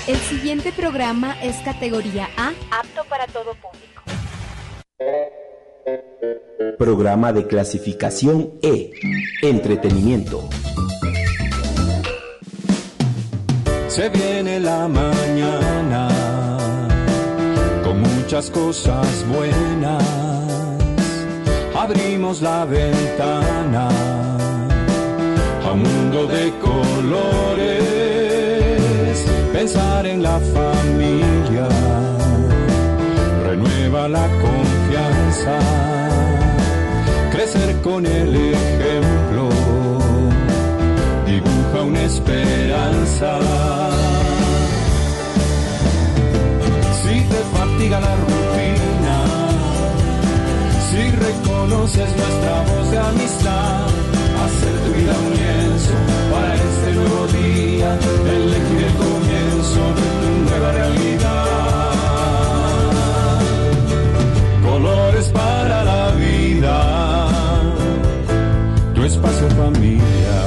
El siguiente programa es categoría A, apto para todo público. Programa de clasificación E, entretenimiento. Se viene la mañana con muchas cosas buenas. Abrimos la ventana a un mundo de colores. Pensar en la familia renueva la confianza. Crecer con el ejemplo dibuja una esperanza. Si te fatiga la rutina, si reconoces nuestra voz de amistad, hacer tu vida un lienzo para este nuevo día, elegir el comienzo de tu nueva realidad. Colores para la vida, tu espacio familia.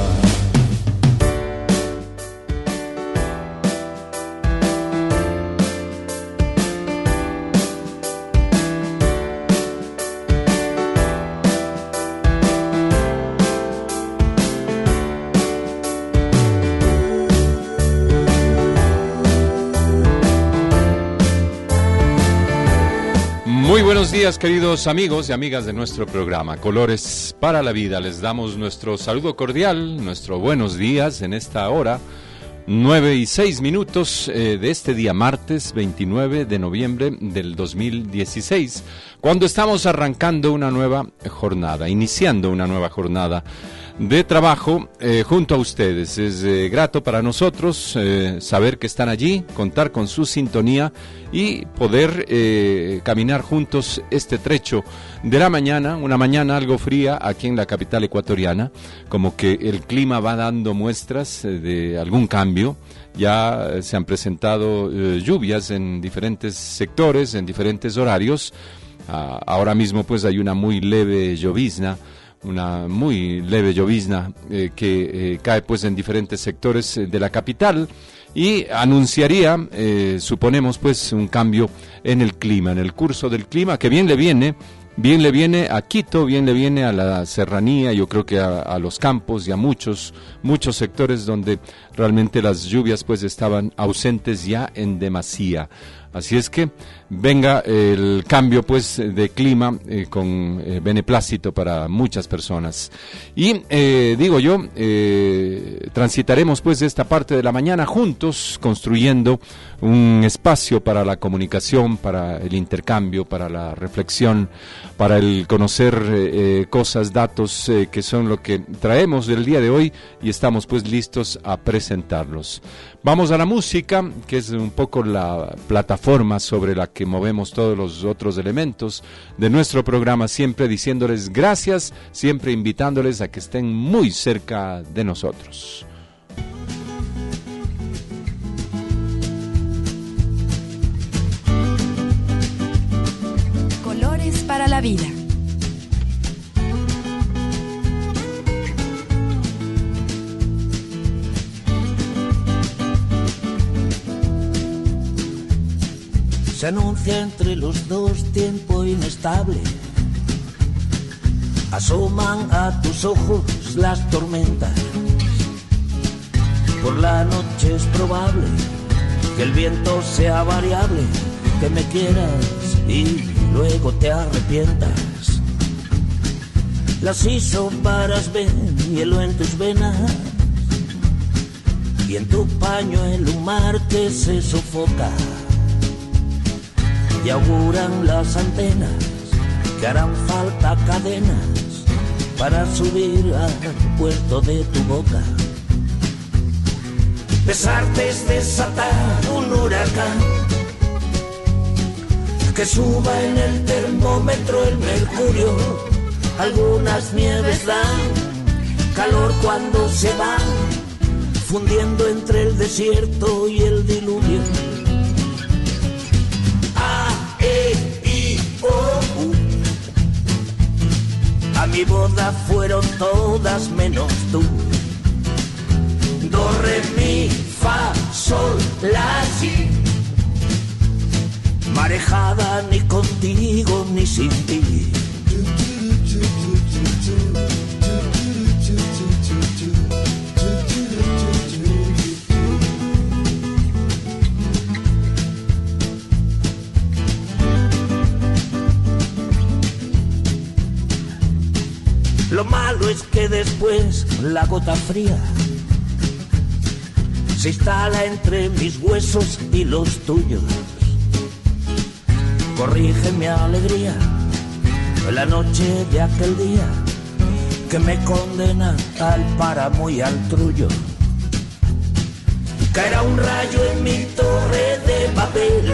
Muy buenos días, queridos amigos y amigas de nuestro programa Colores para la Vida. Les damos nuestro saludo cordial, nuestro buenos días en esta hora, 9:06 de este día martes 29 de noviembre del 2016, cuando estamos arrancando una nueva jornada, iniciando una nueva jornada de trabajo junto a ustedes. Es grato para nosotros saber que están allí, contar con su sintonía y poder caminar juntos este trecho de la mañana, una mañana algo fría aquí en la capital ecuatoriana, como que el clima va dando muestras de algún cambio. Ya se han presentado lluvias en diferentes sectores, en diferentes horarios. Ahora mismo pues hay una muy leve llovizna que cae pues en diferentes sectores de la capital y anunciaría, suponemos pues, un cambio en el clima, en el curso del clima, que bien le viene a Quito, bien le viene a la serranía, yo creo que a los campos y a muchos sectores donde realmente las lluvias pues estaban ausentes ya en demasía. Así es que venga el cambio pues de clima con beneplácito para muchas personas. Y transitaremos pues esta parte de la mañana juntos, construyendo un espacio para la comunicación, para el intercambio, para la reflexión, para el conocer cosas, datos que son lo que traemos del día de hoy y estamos pues listos a presentarlos. Vamos a la música, que es un poco la plataforma sobre la que movemos todos los otros elementos de nuestro programa, siempre diciéndoles gracias, siempre invitándoles a que estén muy cerca de nosotros. Colores para la vida. Se anuncia entre los dos tiempo inestable. Asoman a tus ojos las tormentas. Por la noche es probable que el viento sea variable, que me quieras y luego te arrepientas. Las isóbaras ven hielo en tus venas y en tu pañuelo un mar que se sofoca. Y auguran las antenas que harán falta cadenas para subir al puerto de tu boca. Besarte es desatar un huracán que suba en el termómetro el mercurio. Algunas nieves dan calor cuando se van, fundiendo entre el desierto y el diluvio. A mi boda fueron todas menos tú. Do, re, mi, fa, sol, la, si, marejada ni contigo ni sin ti. Lo malo es que después la gota fría se instala entre mis huesos y los tuyos. Corrige mi alegría la noche de aquel día que me condena al páramo y al trullo. Caerá un rayo en mi torre de papel,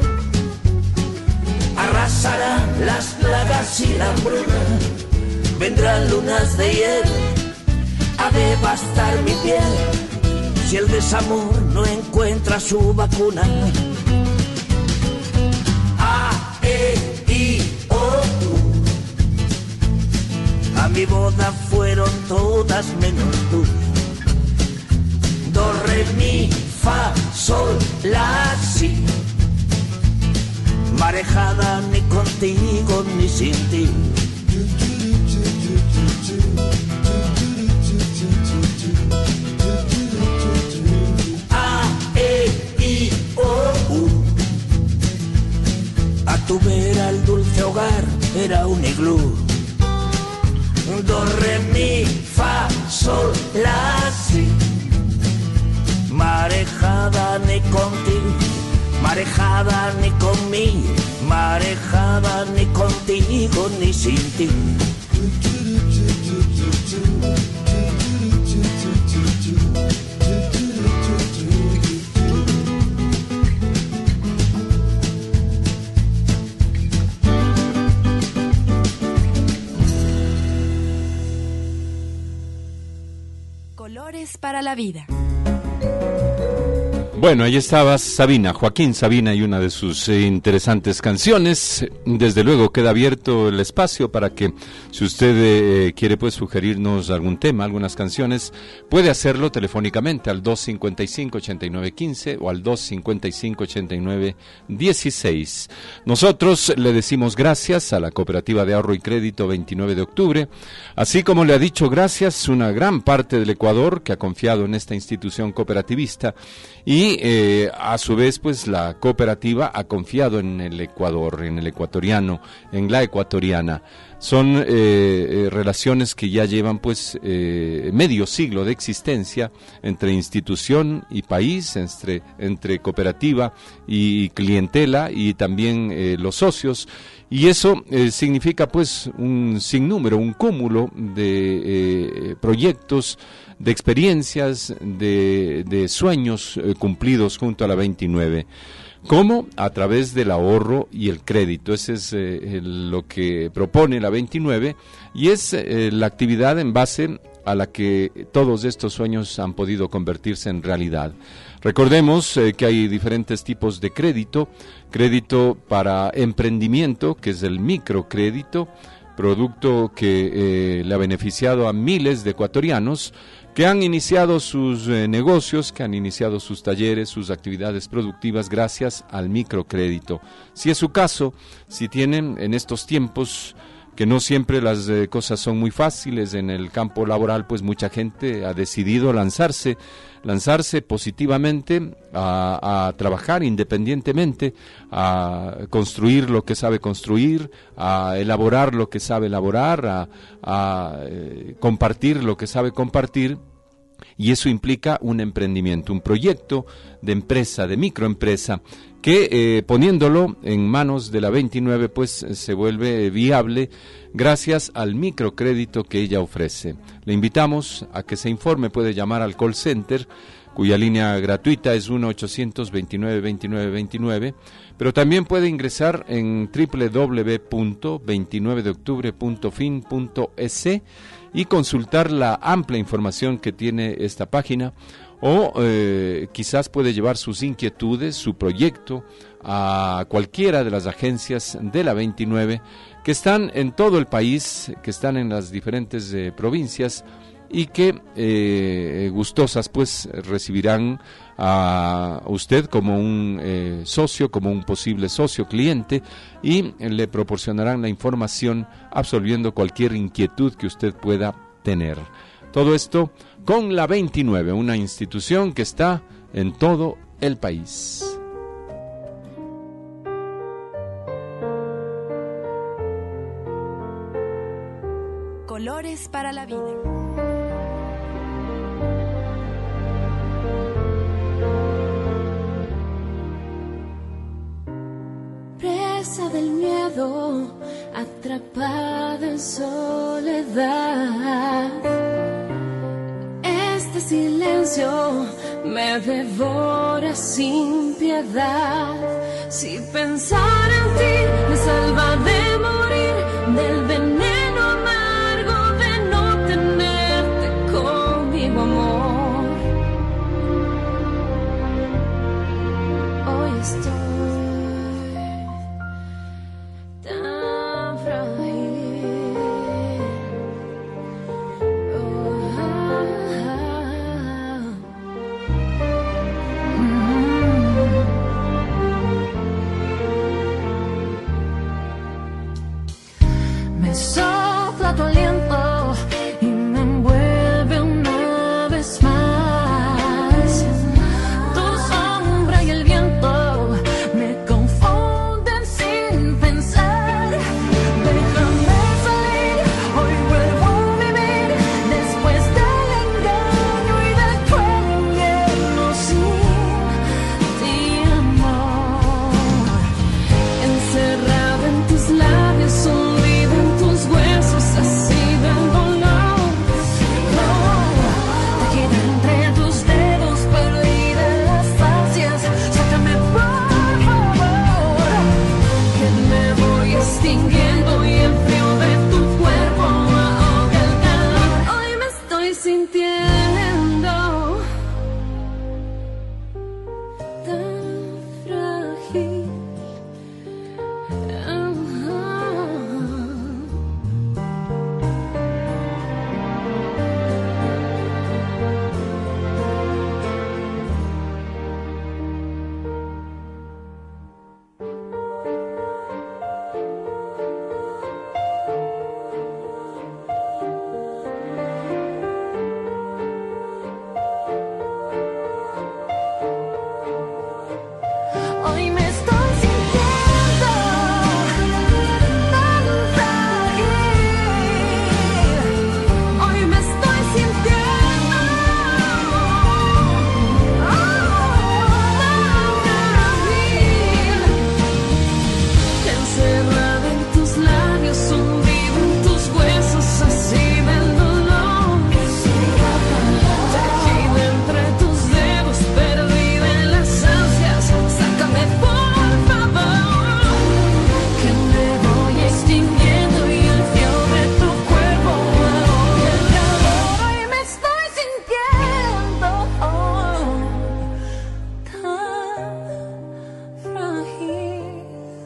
arrasará las plagas y la hambruna. Vendrán lunas de hiel a devastar mi piel si el desamor no encuentra su vacuna. A, E, I, O, U. A mi boda fueron todas menos tú. Do, re, mi, fa, sol, la, si. Marejada ni contigo ni sin ti. A tu vera el dulce hogar era un iglú. Do, re, mi, fa, sol, la, si. Marejada ni contigo, marejada ni conmigo, marejada ni contigo ni sin ti. Colores para la vida. Bueno, ahí estaba Sabina, Joaquín Sabina, y una de sus interesantes canciones. Desde luego queda abierto el espacio para que, si usted quiere pues sugerirnos algún tema, algunas canciones, puede hacerlo telefónicamente al 255-8915 o al 255-8916. Nosotros le decimos gracias a la Cooperativa de Ahorro y Crédito 29 de octubre, así como le ha dicho gracias una gran parte del Ecuador que ha confiado en esta institución cooperativista. Y a su vez, pues la cooperativa ha confiado en el Ecuador, en el ecuatoriano, en la ecuatoriana. Son relaciones que ya llevan pues medio siglo de existencia entre institución y país, entre cooperativa y clientela y también los socios. Y eso significa pues un sinnúmero, un cúmulo de proyectos, de experiencias, de sueños cumplidos junto a la 29. ¿Cómo? A través del ahorro y el crédito. Ese es lo que propone la 29 y es la actividad en base a la que todos estos sueños han podido convertirse en realidad. Recordemos que hay diferentes tipos de crédito. Crédito para emprendimiento, que es el microcrédito, producto que le ha beneficiado a miles de ecuatorianos que han iniciado sus negocios, que han iniciado sus talleres, sus actividades productivas gracias al microcrédito. Si es su caso, si tienen en estos tiempos que no siempre las cosas son muy fáciles en el campo laboral, pues mucha gente ha decidido lanzarse positivamente a trabajar independientemente, a construir lo que sabe construir, a elaborar lo que sabe elaborar, a compartir lo que sabe compartir. Y eso implica un emprendimiento, un proyecto de empresa, de microempresa, que poniéndolo en manos de la 29 pues se vuelve viable gracias al microcrédito que ella ofrece. Le invitamos a que se informe, puede llamar al call center, cuya línea gratuita es 1-800-29-29-29, pero también puede ingresar en www.29deoctubre.fin.es y consultar la amplia información que tiene esta página, o quizás puede llevar sus inquietudes, su proyecto, a cualquiera de las agencias de la 29 que están en todo el país, que están en las diferentes provincias y que gustosas pues recibirán a usted como un socio, como un posible socio cliente, y le proporcionarán la información absolviendo cualquier inquietud que usted pueda tener. Todo esto con la 29, una institución que está en todo el país. Colores para la vida. Presa del miedo, atrapada en soledad. Este silencio me devora sin piedad. Si pensar en ti me salva de morir, del veneno amargo de no tenerte conmigo, amor. Hoy estoy tan frágil. Me sopla tu aliento y me envuelve una vez más. Tu sombra y el viento me confunden sin pensar. Déjame salir, hoy vuelvo a vivir después del engaño y del cruel invierno sin ti, amor. Encerrado en tus labios, hundido en tus huesos, así del dolor. No, te quedé entre tus dedos, perdida en las ansias. Sácame por favor, que me voy extinguiendo y el frío de tu cuerpo ahoga el calor. Hoy me estoy sintiendo tan frágil. Hoy me estoy sintiendo tan frágil. Hoy me estoy sintiendo tan frágil. Encerrada en tus labios, hundido en tus huesos, así del dolor. Tejida entre tus dedos, perdida en las ansias. Sácame por favor, que me voy extinguiendo y el frío de tu cuerpo ahoga el calor. Hoy me estoy sintiendo tan frágil.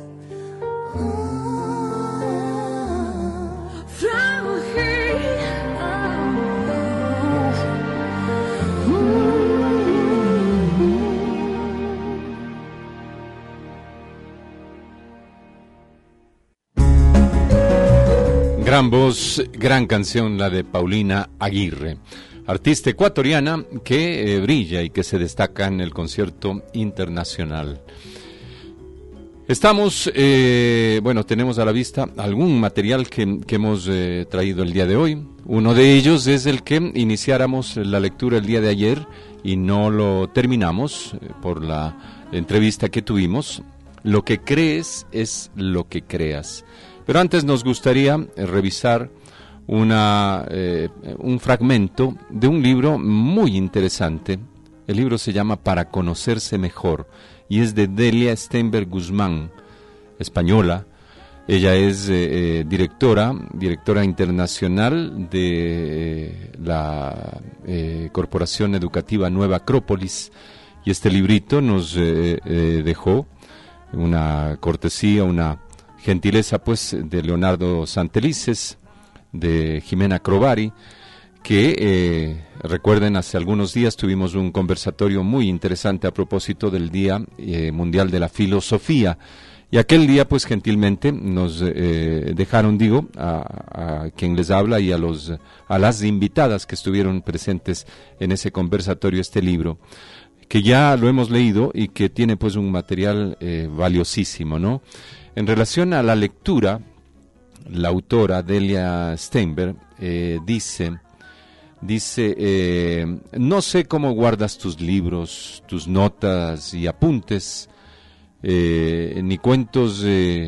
Gran voz, gran canción, la de Paulina Aguirre, artista ecuatoriana que brilla y que se destaca en el concierto internacional. Estamos, tenemos a la vista algún material que hemos traído el día de hoy. Uno de ellos es el que iniciáramos la lectura el día de ayer y no lo terminamos por la entrevista que tuvimos. Lo que crees es lo que creas. Pero antes nos gustaría revisar un fragmento de un libro muy interesante. El libro se llama Para conocerse mejor y es de Delia Steinberg Guzmán, española. Ella es directora internacional de la Corporación Educativa Nueva Acrópolis, y este librito nos dejó una cortesía, una gentileza pues de Leonardo Santelices, de Jimena Crovari, que recuerden, hace algunos días tuvimos un conversatorio muy interesante a propósito del Día Mundial de la Filosofía. Y aquel día, pues gentilmente nos dejaron, a quien les habla y a las invitadas que estuvieron presentes en ese conversatorio, este libro, que ya lo hemos leído y que tiene pues un material valiosísimo, ¿no? En relación a la lectura, la autora Delia Steinberg dice, no sé cómo guardas tus libros, tus notas y apuntes, ni cuántos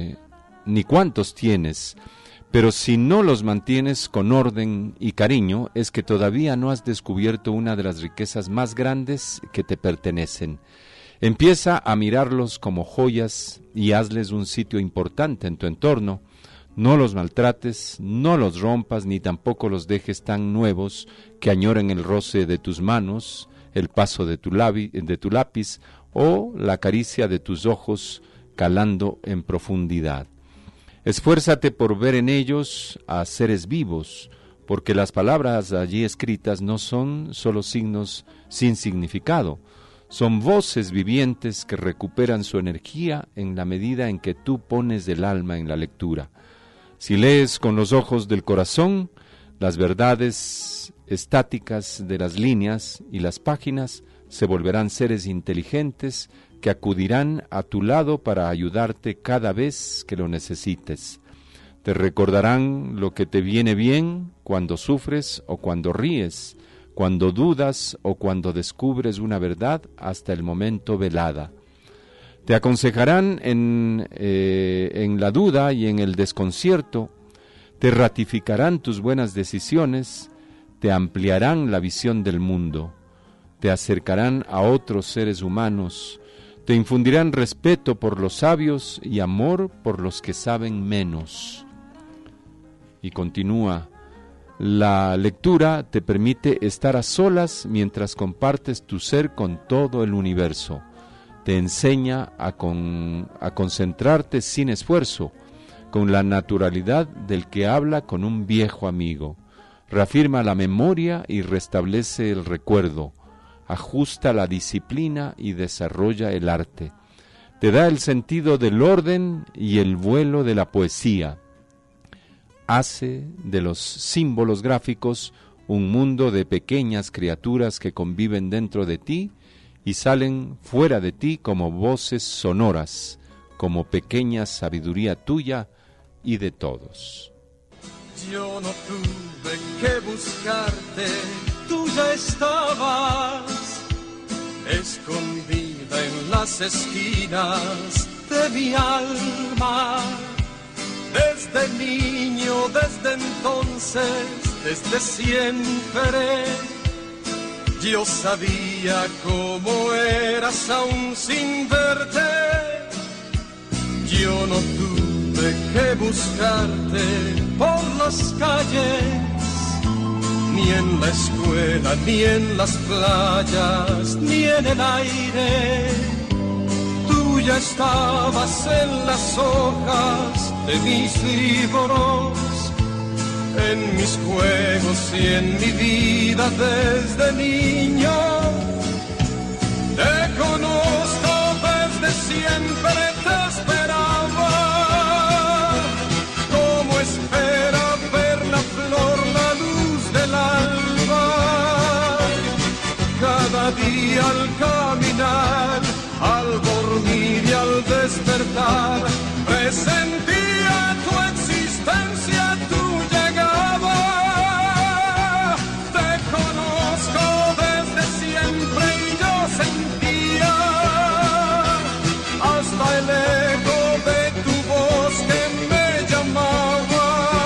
tienes, pero si no los mantienes con orden y cariño, es que todavía no has descubierto una de las riquezas más grandes que te pertenecen. Empieza a mirarlos como joyas y hazles un sitio importante en tu entorno. No los maltrates, no los rompas, ni tampoco los dejes tan nuevos que añoren el roce de tus manos, el paso de tu lápiz, o la caricia de tus ojos calando en profundidad. Esfuérzate por ver en ellos a seres vivos, porque las palabras allí escritas no son solo signos sin significado, son voces vivientes que recuperan su energía en la medida en que tú pones el alma en la lectura. Si lees con los ojos del corazón, las verdades estáticas de las líneas y las páginas se volverán seres inteligentes que acudirán a tu lado para ayudarte cada vez que lo necesites. Te recordarán lo que te viene bien cuando sufres o cuando ríes, cuando dudas o cuando descubres una verdad hasta el momento velada. Te aconsejarán en la duda y en el desconcierto, te ratificarán tus buenas decisiones, te ampliarán la visión del mundo. Te acercarán a otros seres humanos, te infundirán respeto por los sabios y amor por los que saben menos. Y continúa, la lectura te permite estar a solas mientras compartes tu ser con todo el universo. Te enseña a concentrarte sin esfuerzo, con la naturalidad del que habla con un viejo amigo. Reafirma la memoria y restablece el recuerdo. Ajusta la disciplina y desarrolla el arte. Te da el sentido del orden y el vuelo de la poesía. Hace de los símbolos gráficos un mundo de pequeñas criaturas que conviven dentro de ti y salen fuera de ti como voces sonoras, como pequeña sabiduría tuya y de todos. Yo no tuve que buscarte, tú ya estabas escondida en las esquinas de mi alma. Desde niño, desde entonces, desde siempre, yo sabía cómo eras aún sin verte. Yo no tuve que buscarte por las calles, ni en la escuela, ni en las playas, ni en el aire. Tú ya estabas en las hojas de mis libros, en mis juegos y en mi vida desde niño. Te conozco desde siempre, te esperaba, como espera ver la flor, la luz del alba. Cada día al caminar, al dormir y al despertar, presentía tu existencia, tu llegada. Te conozco desde siempre y yo sentía hasta el eco de tu voz que me llamaba.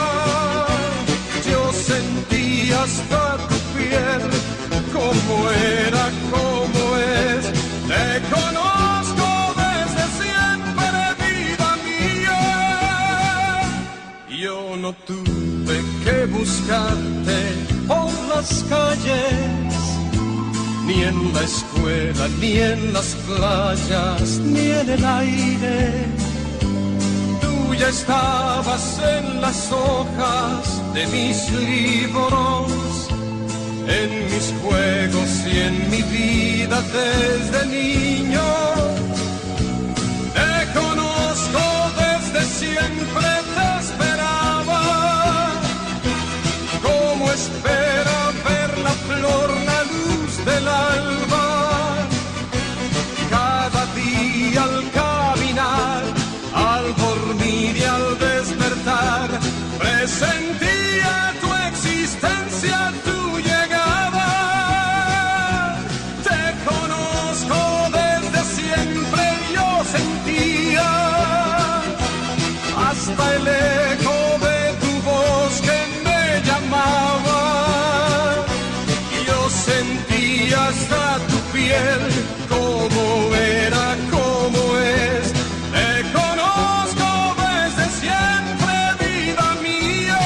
Yo sentía hasta tu piel como era, como es. Te conozco desde siempre, vida mía. Yo no tuve que buscarte por las calles, ni en la escuela, ni en las playas, ni en el aire. Tú ya estabas en las hojas de mis libros, en mis juegos y en mi vida desde niño. Te conozco desde siempre, te esperaba, como espera ver la flor, la luz del alba. Cada día al caminar, al dormir y al despertar, presentía tu existencia, tu llegada. Te conozco desde siempre, yo sentía hasta el eco de tu voz que me llamaba. Yo sentía hasta tu piel cómo era, cómo es. Te conozco desde siempre, vida mía.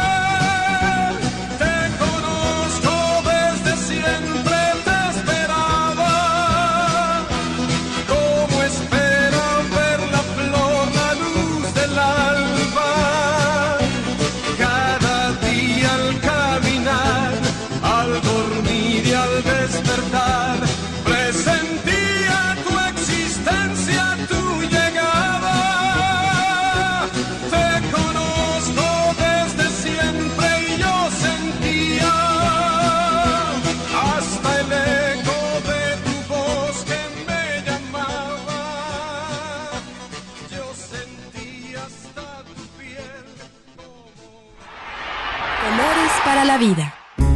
Te conozco desde siempre, te esperaba, como espera ver la flor, la luz del alba. Cada día al caminar, al dormir y al despertar, presentía tu existencia, tu llegada. Te conozco desde siempre y yo sentía hasta el eco de tu voz que me llamaba. Yo sentía hasta tu piel como... Colores para la vida.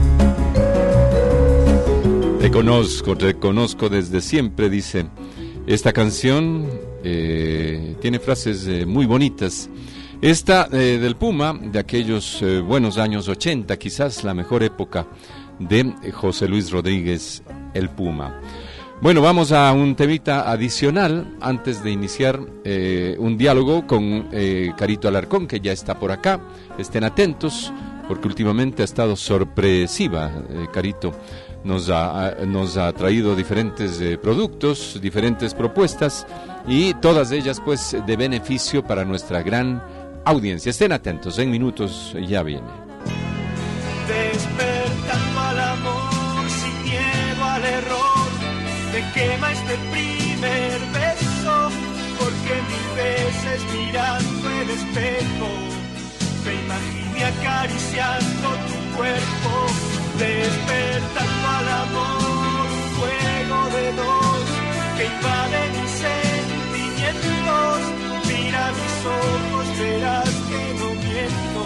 Te conozco desde siempre, dice. Esta canción tiene frases muy bonitas. Esta del Puma, de aquellos buenos años 80, quizás la mejor época de José Luis Rodríguez, el Puma. Bueno, vamos a un temita adicional antes de iniciar un diálogo con Carito Alarcón, que ya está por acá. Estén atentos, porque últimamente ha estado sorpresiva, Carito. Nos ha traído diferentes productos, diferentes propuestas, y todas ellas pues de beneficio para nuestra gran audiencia. Estén atentos, en minutos ya viene. Despertando al amor, sin miedo al error, me quema este primer beso, porque mil veces mirando el espejo me imaginé acariciando tu cuerpo. Despertando al amor, un juego de dos que invade mis sentimientos. Mira mis ojos, verás que no miento.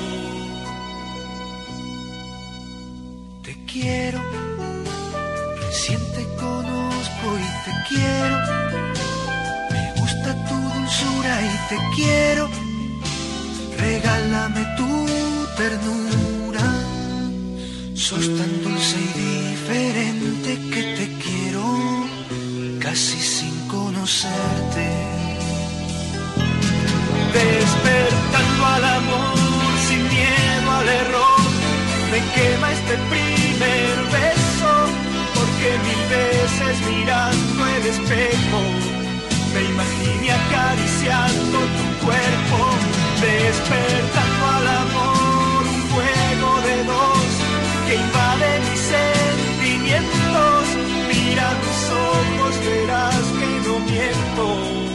Te quiero, recién te conozco y te quiero. Me gusta tu dulzura y te quiero. Regálame tu ternura. Sos tan dulce y diferente que te quiero, casi sin conocerte. Despertando al amor, sin miedo al error, me quema este primer beso, porque mil veces mirando el espejo me imaginé acariciando tu cuerpo. Despertando al amor, un juego de dos que invade mis sentimientos. Mira mis ojos, verás que no miento.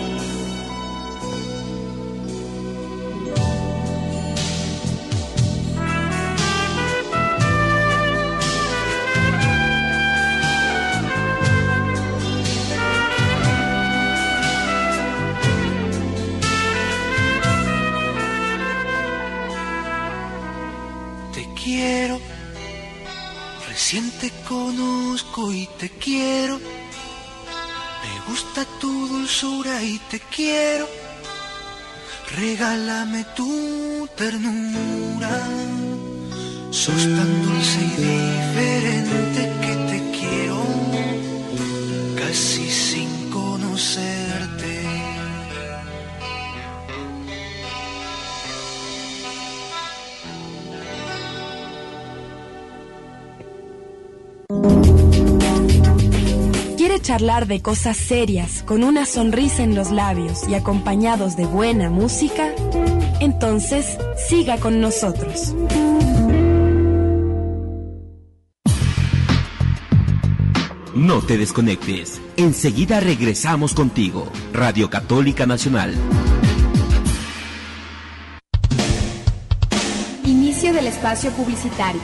Te quiero, recién te conozco y te quiero. Me gusta tu dulzura y te quiero. Regálame tu ternura. Sos tan dulce y diferente que te quiero, casi sin conocerte. ¿Quiere charlar de cosas serias con una sonrisa en los labios y acompañados de buena música? Entonces, siga con nosotros. No te desconectes. Enseguida regresamos contigo. Radio Católica Nacional. Inicio del espacio publicitario.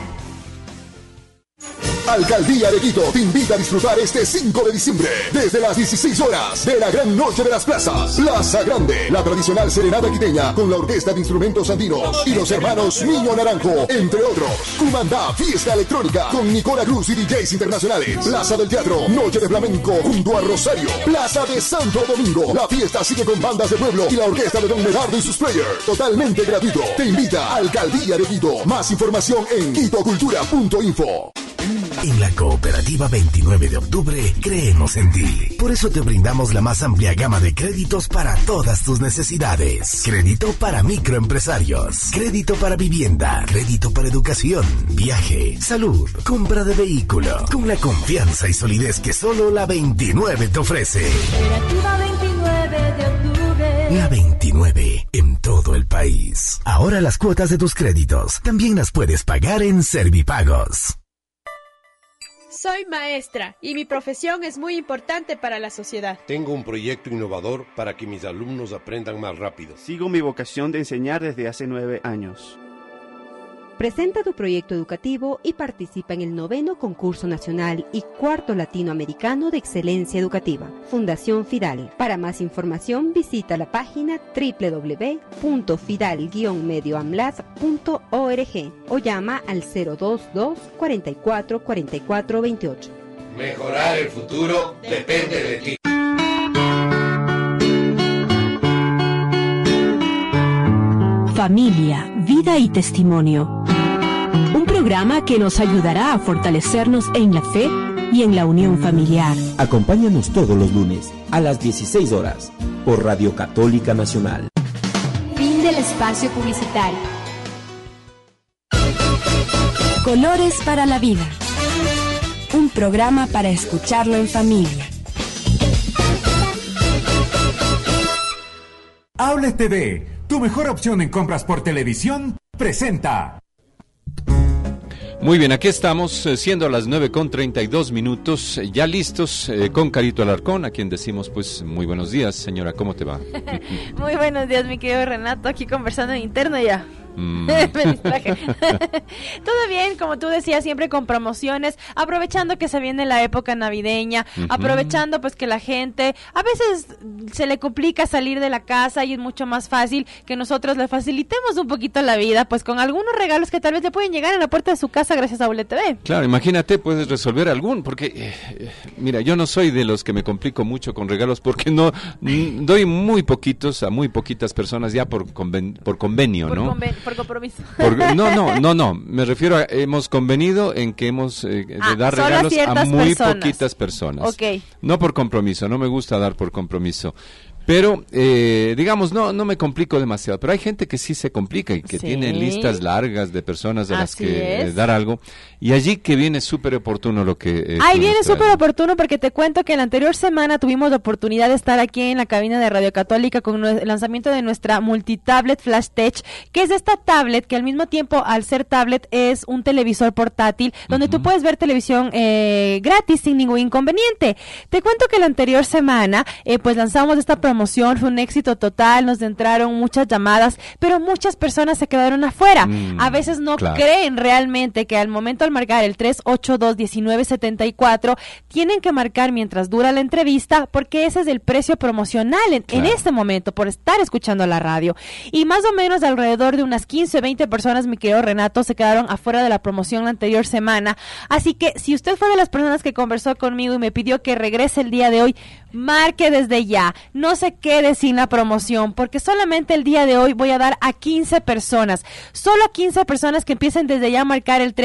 Alcaldía de Quito te invita a disfrutar este 5 de diciembre desde las 16 horas de la Gran Noche de las Plazas. Plaza Grande, la tradicional serenata quiteña con la Orquesta de Instrumentos Andinos y los hermanos Niño Naranjo, entre otros. Cumandá, fiesta electrónica con Nicola Cruz y DJs internacionales. Plaza del Teatro, Noche de Flamenco junto a Rosario. Plaza de Santo Domingo, la fiesta sigue con bandas de pueblo y la orquesta de Don Medardo y sus players. Totalmente gratuito. Te invita Alcaldía de Quito. Más información en quitocultura.info. En la Cooperativa 29 de Octubre creemos en ti. Por eso te brindamos la más amplia gama de créditos para todas tus necesidades. Crédito para microempresarios, crédito para vivienda, crédito para educación, viaje, salud, compra de vehículo, con la confianza y solidez que solo la 29 te ofrece. Cooperativa 29 de Octubre. La 29 en todo el país. Ahora las cuotas de tus créditos también las puedes pagar en Servipagos. Soy maestra y mi profesión es muy importante para la sociedad. Tengo un proyecto innovador para que mis alumnos aprendan más rápido. Sigo mi vocación de enseñar desde hace 9 años. Presenta tu proyecto educativo y participa en el 9º Concurso Nacional y 4º Latinoamericano de Excelencia Educativa. Fundación Fidal. Para más información visita la página www.fidal-medioamlat.org o llama al 022 44 44 28. Mejorar el futuro depende de ti. Familia, vida y testimonio. Un programa que nos ayudará a fortalecernos en la fe y en la unión familiar. Acompáñanos todos los lunes a las 16 horas por Radio Católica Nacional. Fin del espacio publicitario. Colores para la vida. Un programa para escucharlo en familia. Outlet TV, tu mejor opción en compras por televisión, presenta. Muy bien, aquí estamos, siendo las 9:32, ya listos con Carito Alarcón, a quien decimos pues muy buenos días, señora, ¿cómo te va? Muy buenos días, mi querido Renato, aquí conversando en interno ya. Me distraje. Todo bien, como tú decías, siempre con promociones, aprovechando que se viene la época navideña, aprovechando pues que la gente a veces se le complica salir de la casa y es mucho más fácil que nosotros le facilitemos un poquito la vida, pues con algunos regalos que tal vez le pueden llegar a la puerta de su casa gracias a Outlet TV. Claro, imagínate, puedes resolver algún, porque mira, yo no soy de los que me complico mucho con regalos porque no doy muy poquitos a muy poquitas personas ya por convenio, ¿no? Por compromiso. No, me refiero a, hemos convenido en que hemos de dar regalos a muy poquitas personas. Okay. No por compromiso, no me gusta dar por compromiso. Pero, digamos, no me complico demasiado. Pero hay gente que sí se complica y que tiene listas largas de personas a las que dar algo. Y allí que viene súper oportuno lo que... Ahí viene súper oportuno porque te cuento que la anterior semana tuvimos la oportunidad de estar aquí en la cabina de Radio Católica con el lanzamiento de nuestra multitablet Flash Tech, que es esta tablet que al mismo tiempo, al ser tablet, es un televisor portátil donde tú puedes ver televisión gratis sin ningún inconveniente. Te cuento que la anterior semana, pues lanzamos esta promoción, fue un éxito total, nos entraron muchas llamadas, pero muchas personas se quedaron afuera. A veces no creen realmente que al momento al marcar el 382-1974 tienen que marcar mientras dura la entrevista porque ese es el precio promocional en este momento por estar escuchando la radio. Y más o menos alrededor de unas 15 o 20 personas, mi querido Renato, se quedaron afuera de la promoción la anterior semana. Así que si usted fue de las personas que conversó conmigo y me pidió que regrese el día de hoy, marque desde ya. No se quede sin la promoción, porque solamente el día de hoy voy a dar a 15 personas, solo a 15 personas que empiecen desde ya a marcar el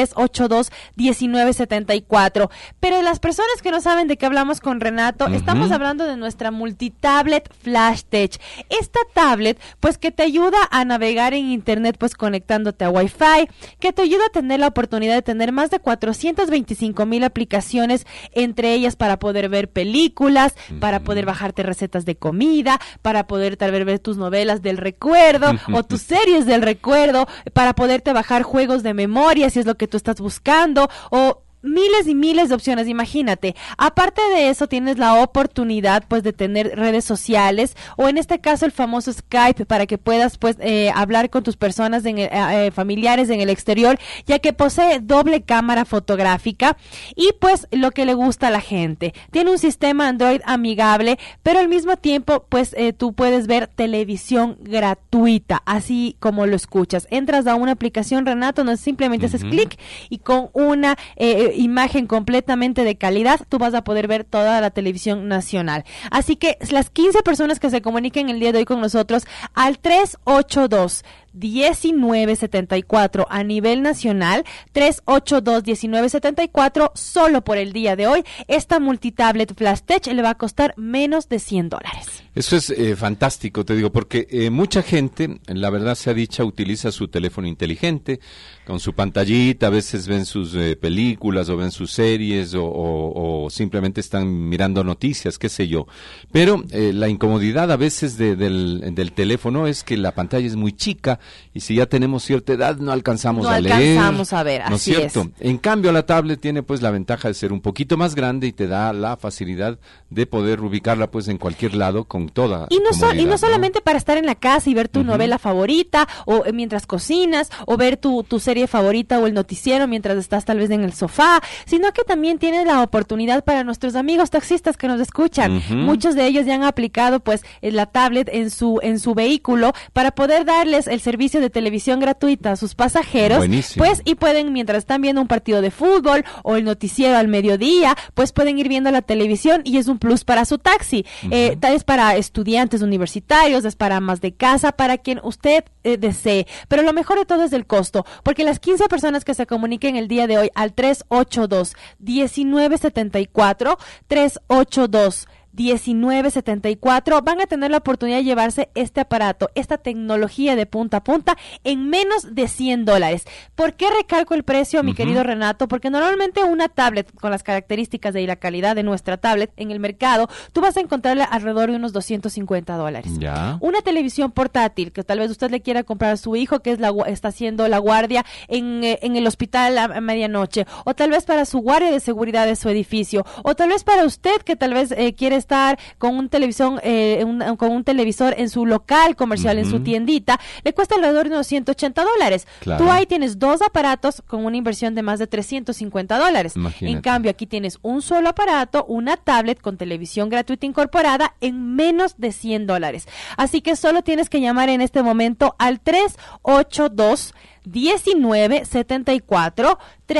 382-1974. Pero las personas que no saben de qué hablamos con Renato, estamos hablando de nuestra multitablet Flash Tech. Esta tablet, pues que te ayuda a navegar en internet, pues conectándote a Wi-Fi, que te ayuda a tener la oportunidad de tener más de 425,000 aplicaciones, entre ellas para poder ver películas, para poder bajarte recetas de comida, para poder tal vez ver tus novelas del recuerdo o tus series del recuerdo, para poderte bajar juegos de memoria si es lo que tú estás buscando, o miles y miles de opciones, imagínate. Aparte de eso, tienes la oportunidad pues de tener redes sociales, o en este caso el famoso Skype, para que puedas pues hablar con tus personas familiares en el exterior, ya que posee doble cámara fotográfica y pues lo que le gusta a la gente. Tiene un sistema Android amigable, pero al mismo tiempo pues tú puedes ver televisión gratuita, así como lo escuchas. Entras a una aplicación, Renato, no simplemente haces clic y con una imagen completamente de calidad, tú vas a poder ver toda la televisión nacional. Así que las 15 personas que se comuniquen el día de hoy con nosotros al 382-1974 a nivel nacional, 382-1974, solo por el día de hoy, esta multitablet FlashTech le va a costar menos de $100. Eso es fantástico, te digo, porque mucha gente, la verdad sea dicha, utiliza su teléfono inteligente, con su pantallita, a veces ven sus películas o ven sus series o simplemente están mirando noticias, qué sé yo. Pero la incomodidad a veces del teléfono es que la pantalla es muy chica y si ya tenemos cierta edad no alcanzamos a leer. No alcanzamos a ver, ¿no es cierto? En cambio la tablet tiene pues la ventaja de ser un poquito más grande y te da la facilidad de poder ubicarla pues en cualquier lado con toda comodidad, y no solamente para estar en la casa y ver tu novela favorita o mientras cocinas o ver tu serie favorita o el noticiero mientras estás tal vez en el sofá, sino que también tienes la oportunidad para nuestros amigos taxistas que nos escuchan. Muchos de ellos ya han aplicado pues la tablet en su vehículo para poder darles el servicio de televisión gratuita a sus pasajeros. Buenísimo. Pues y pueden, mientras están viendo un partido de fútbol o el noticiero al mediodía, pues pueden ir viendo la televisión y es un plus para su taxi. Tal vez para estudiantes universitarios, es para amas de casa, para quien usted desee. Pero lo mejor de todo es el costo, porque las 15 personas que se comuniquen el día de hoy al 382-1974, 382-1974 van a tener la oportunidad de llevarse este aparato, esta tecnología de punta a punta en menos de $100. ¿Por qué recalco el precio, mi querido Renato? Porque normalmente una tablet con las características y la calidad de nuestra tablet en el mercado, tú vas a encontrarla alrededor de unos $250. Ya. Una televisión portátil que tal vez usted le quiera comprar a su hijo que está haciendo la guardia en el hospital a medianoche, o tal vez para su guardia de seguridad de su edificio, o tal vez para usted que tal vez quiere estar con un televisor en su local comercial, en su tiendita, le cuesta alrededor de unos $180. Claro. Tú ahí tienes dos aparatos con una inversión de más de $350. Imagínate. En cambio, aquí tienes un solo aparato, una tablet con televisión gratuita incorporada en menos de $100. Así que solo tienes que llamar en este momento al 382-1974,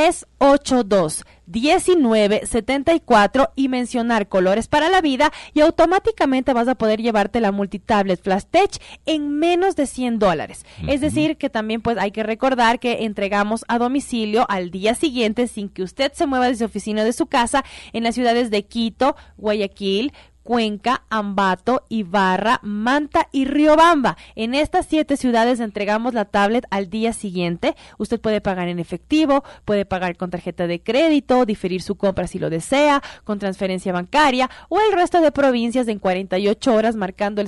382-1974 y mencionar Colores para la Vida y automáticamente vas a poder llevarte la multitablet FlashTech en menos de $100. Es decir, que también pues hay que recordar que entregamos a domicilio al día siguiente sin que usted se mueva de su oficina o de su casa en las ciudades de Quito, Guayaquil, Cuenca, Ambato, Ibarra, Manta y Riobamba. En estas 7 ciudades entregamos la tablet al día siguiente. Usted puede pagar en efectivo, puede pagar con tarjeta de crédito, diferir su compra si lo desea, con transferencia bancaria o el resto de provincias en 48 horas marcando el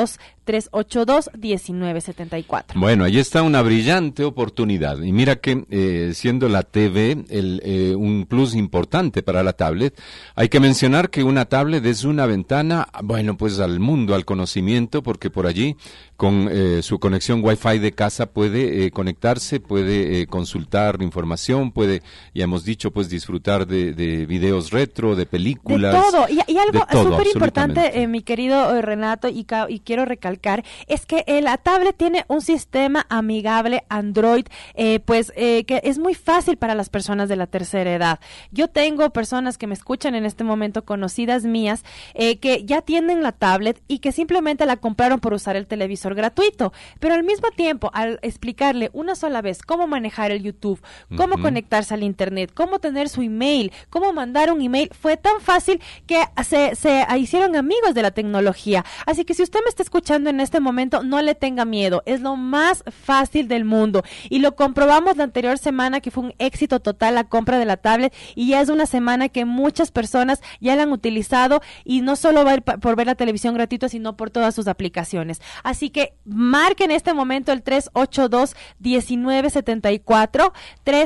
02-382-1974. Bueno, ahí está una brillante oportunidad. Y mira que siendo la TV un plus importante para la tablet, hay que mencionar que una tablet es una ventana, bueno, pues al mundo, al conocimiento, porque por allí con su conexión Wi-Fi de casa puede conectarse, puede consultar información, puede, ya hemos dicho, pues disfrutar de videos retro, de películas. De todo. Y algo súper importante, absolutamente. mi querido Renato, y quiero recalcar, es que la tablet tiene un sistema amigable Android, que es muy fácil para las personas de la tercera edad. Yo tengo personas que me escuchan en este momento, conocidas mías, que ya tienen la tablet y que simplemente la compraron por usar el televisor gratuito, pero al mismo tiempo, al explicarle una sola vez cómo manejar el YouTube, cómo conectarse al internet, cómo tener su email, cómo mandar un email, fue tan fácil que se hicieron amigos de la tecnología. Así que si usted me está escuchando escuchando en este momento, no le tenga miedo. Es lo más fácil del mundo. Y lo comprobamos la anterior semana, que fue un éxito total la compra de la tablet, y ya es una semana que muchas personas ya la han utilizado, y no solo va a ir por ver la televisión gratuita, sino por todas sus aplicaciones. Así que marque en este momento el 382-1974,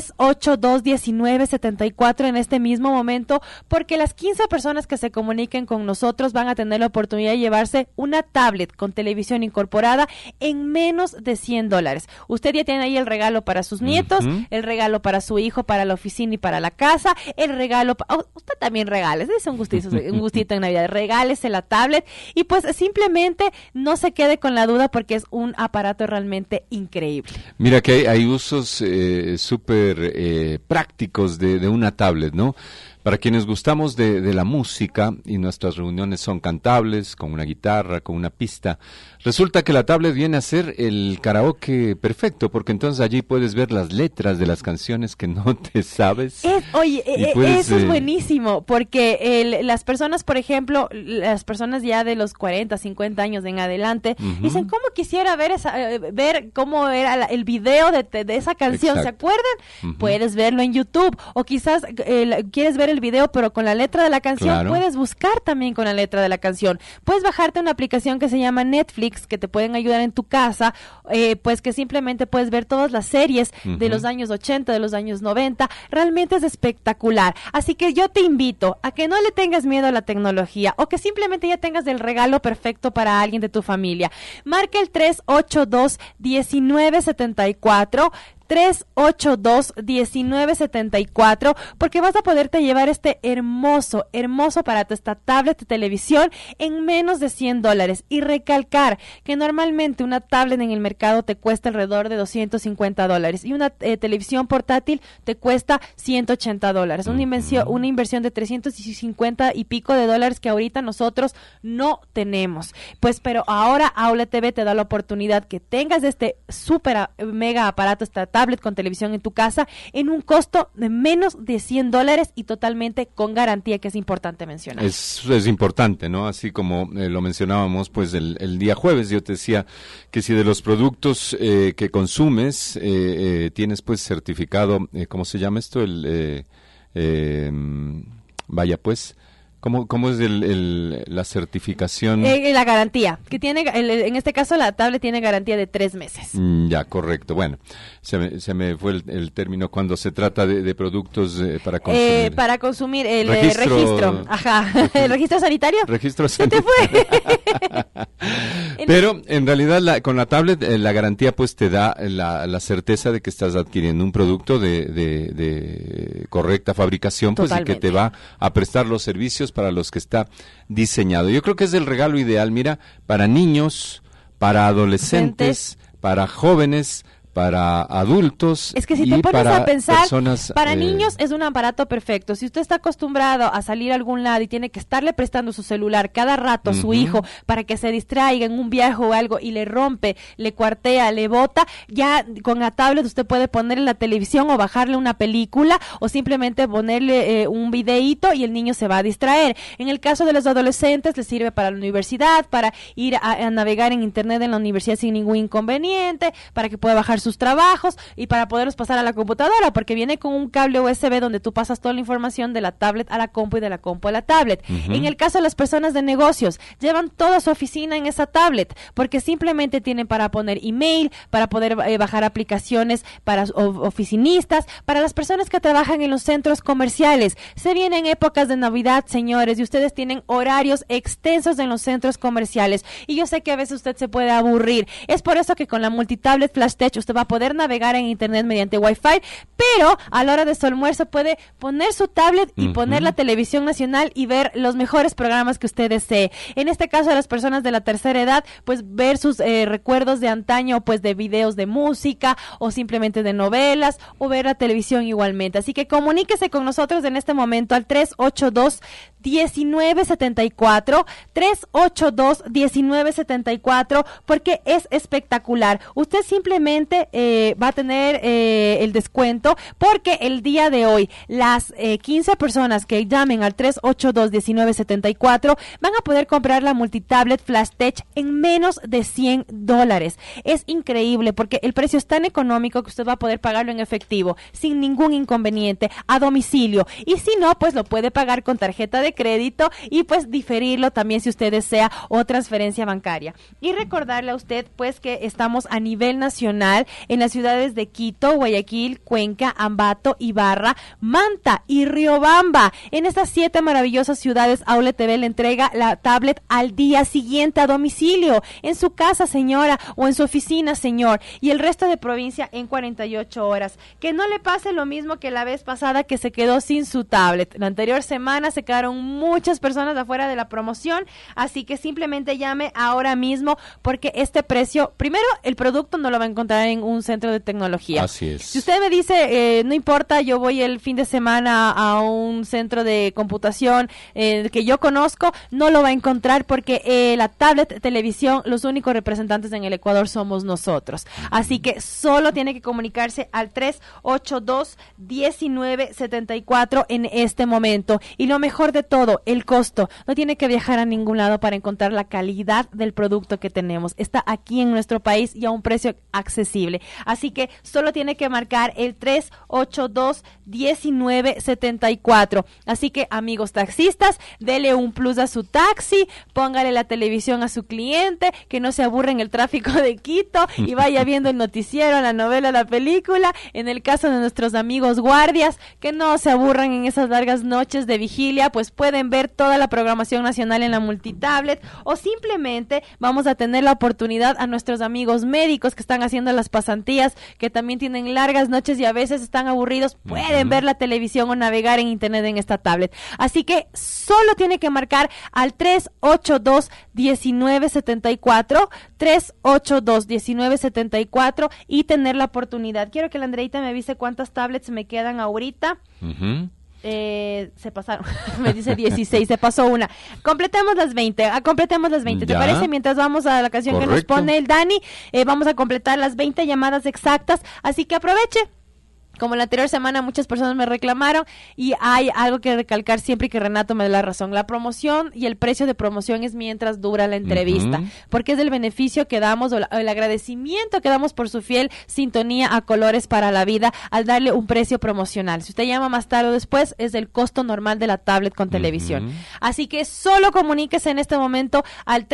382-1974 en este mismo momento, porque las 15 personas que se comuniquen con nosotros van a tener la oportunidad de llevarse una tablet con televisión incorporada en menos de $100. Usted ya tiene ahí el regalo para sus nietos, el regalo para su hijo, para la oficina y para la casa, el regalo, usted también regales, es un gustito en Navidad, regálese la tablet, y pues simplemente no se quede con la duda, porque es un aparato realmente increíble. Mira que hay usos súper prácticos de una tablet, ¿no? Para quienes gustamos de la música y nuestras reuniones son cantables, con una guitarra, con una pista, resulta que la tablet viene a ser el karaoke perfecto, porque entonces allí puedes ver las letras de las canciones que no te sabes. Eso es buenísimo, porque las personas, por ejemplo, las personas ya de los 40, 50 años en adelante, dicen, ¿cómo quisiera ver cómo era el video de esa canción? Exacto. ¿Se acuerdan? Puedes verlo en YouTube, o quizás quieres ver el video pero con la letra de la canción, claro. Puedes buscar también con la letra de la canción, puedes bajarte una aplicación que se llama Netflix, que te pueden ayudar en tu casa, pues que simplemente puedes ver todas las series de los años 80, de los años 90, realmente es espectacular. Así que yo te invito a que no le tengas miedo a la tecnología, o que simplemente ya tengas el regalo perfecto para alguien de tu familia. Marca el 382-1974, 382-1974, porque vas a poderte llevar este hermoso aparato, esta tablet de televisión en menos de $100, y recalcar que normalmente una tablet en el mercado te cuesta alrededor de $250 y una televisión portátil te cuesta $180, una inversión de $350 y pico que ahorita nosotros no tenemos. Pues pero ahora Aula TV te da la oportunidad que tengas este súper mega aparato, esta tablet con televisión en tu casa, en un costo de menos de $100 y totalmente con garantía, que es importante mencionar. Es importante, ¿no? Así como lo mencionábamos pues el día jueves, yo te decía que si de los productos que consumes tienes pues certificado, ¿cómo se llama esto? Vaya pues, ¿cómo es la certificación? La garantía, que tiene, en este caso la tablet tiene garantía de 3 meses. Ya, correcto. Bueno, se me fue el término cuando se trata de productos para consumir. Para consumir el registro. Ajá. ¿El registro sanitario? Registro sanitario. ¿Se te fue? Pero en realidad con la tablet la garantía pues te da la certeza de que estás adquiriendo un producto de correcta fabricación, pues, y que te va a prestar los servicios para los que está diseñado. Yo creo que es el regalo ideal, mira, para niños, para adolescentes, para jóvenes, para adultos. Es que si te pones a pensar, para niños es un aparato perfecto. Si usted está acostumbrado a salir a algún lado y tiene que estarle prestando su celular cada rato a su hijo para que se distraiga en un viaje o algo, y le rompe, le cuartea, le bota, ya con la tablet usted puede ponerle la televisión o bajarle una película, o simplemente ponerle un videíto y el niño se va a distraer. En el caso de los adolescentes les sirve para la universidad, para ir a navegar en internet en la universidad sin ningún inconveniente, para que pueda bajar sus trabajos y para poderlos pasar a la computadora, porque viene con un cable USB donde tú pasas toda la información de la tablet a la compu y de la compu a la tablet. En el caso de las personas de negocios, llevan toda su oficina en esa tablet, porque simplemente tienen para poner email, para poder bajar aplicaciones para oficinistas, para las personas que trabajan en los centros comerciales. Se vienen épocas de Navidad, señores, y ustedes tienen horarios extensos en los centros comerciales, y yo sé que a veces usted se puede aburrir. Es por eso que con la multitablet FlashTech usted va a poder navegar en internet mediante Wi-Fi, pero a la hora de su almuerzo puede poner su tablet y poner la televisión nacional y ver los mejores programas que usted desee. En este caso, de las personas de la tercera edad, pues ver sus recuerdos de antaño, pues de videos de música o simplemente de novelas, o ver la televisión igualmente. Así que comuníquese con nosotros en este momento al 382-1974, 382-1974, porque es espectacular. Usted simplemente solamente va a tener el descuento porque el día de hoy las 15 personas que llamen al 382-1974 van a poder comprar la multitablet FlashTech en menos de $100. Es increíble porque el precio es tan económico que usted va a poder pagarlo en efectivo sin ningún inconveniente a domicilio, y si no, pues lo puede pagar con tarjeta de crédito y pues diferirlo también si usted desea, o transferencia bancaria. Y recordarle a usted pues que estamos a nivel nacional en las ciudades de Quito, Guayaquil, Cuenca, Ambato, Ibarra, Manta y Riobamba. En estas 7 maravillosas ciudades, Outlet TV le entrega la tablet al día siguiente a domicilio, en su casa, señora, o en su oficina, señor, y el resto de provincia en 48 horas. Que no le pase lo mismo que la vez pasada, que se quedó sin su tablet. La anterior semana se quedaron muchas personas afuera de la promoción, así que simplemente llame ahora mismo, porque este precio, primero, el producto no lo va a encontrar en un centro de tecnología. Así es. Si usted me dice, no importa, yo voy el fin de semana a un centro de computación que yo conozco, no lo va a encontrar, porque la tablet, televisión, los únicos representantes en el Ecuador somos nosotros. Así que solo tiene que comunicarse al 382-1974 en este momento. Y lo mejor de todo, el costo. No tiene que viajar a ningún lado para encontrar la calidad del producto que tenemos. Está aquí en nuestro país y a un precio accesible. Así que solo tiene que marcar el 382-1974. Así que, amigos taxistas, dele un plus a su taxi, póngale la televisión a su cliente, que no se aburre en el tráfico de Quito y vaya viendo el noticiero, la novela, la película. En el caso de nuestros amigos guardias, que no se aburran en esas largas noches de vigilia, pues pueden ver toda la programación nacional en la multitablet, o simplemente vamos a tener la oportunidad a nuestros amigos médicos que están haciendo las pasantías, que también tienen largas noches y a veces están aburridos, pueden ver la televisión o navegar en internet en esta tablet. Así que solo tiene que marcar al 382-1974, 382-1974 y tener la oportunidad. Quiero que la Andreita me avise cuántas tablets me quedan ahorita. Se pasaron, me dice 16, se pasó una. Completemos las 20. ¿Te parece? Mientras vamos a la canción que nos pone el Dani, vamos a completar las 20 llamadas exactas, así que aproveche. Como la anterior semana muchas personas me reclamaron, y hay algo que recalcar siempre, y que Renato me da la razón: la promoción y el precio de promoción es mientras dura la entrevista, porque es el beneficio que damos, o el agradecimiento que damos por su fiel sintonía a Colores para la Vida al darle un precio promocional. Si usted llama más tarde o después, es el costo normal de la tablet con televisión. Así que solo comuníquese en este momento al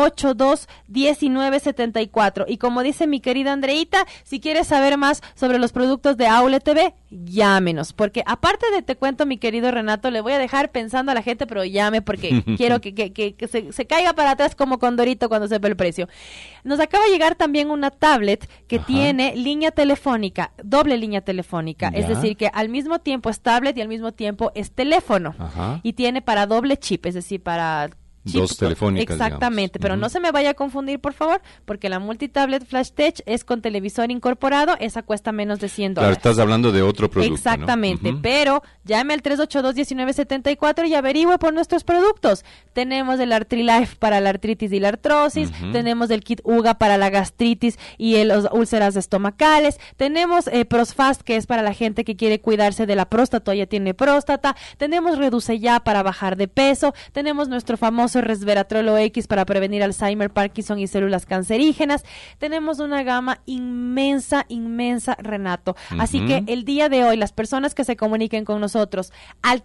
382-1974, y como dice mi querida Andreita, si quieres saber más sobre los productos de Outlet TV, llámenos, porque aparte de te cuento, mi querido Renato, le voy a dejar pensando a la gente, pero llame porque quiero que se caiga para atrás como Condorito cuando sepa el precio. Nos acaba de llegar también una tablet que tiene línea telefónica, doble línea telefónica, es decir, que al mismo tiempo es tablet y al mismo tiempo es teléfono, y tiene para doble chip, es decir, para dos telefónicas, exactamente, digamos. Pero no se me vaya a confundir, por favor, porque la multitablet FlashTech es con televisor incorporado, esa cuesta menos de $100. Claro, estás hablando de otro producto, exactamente, ¿no? Pero llame al 382-1974 y averigüe por nuestros productos. Tenemos el ArtriLife para la artritis y la artrosis, tenemos el kit UGA para la gastritis y las úlceras estomacales, tenemos Prosfast, que es para la gente que quiere cuidarse de la próstata o ya tiene próstata, tenemos Reduce Ya para bajar de peso, tenemos nuestro famoso Resveratrol OX para prevenir Alzheimer, Parkinson y células cancerígenas. Tenemos una gama inmensa, Renato. Así que el día de hoy, las personas que se comuniquen con nosotros al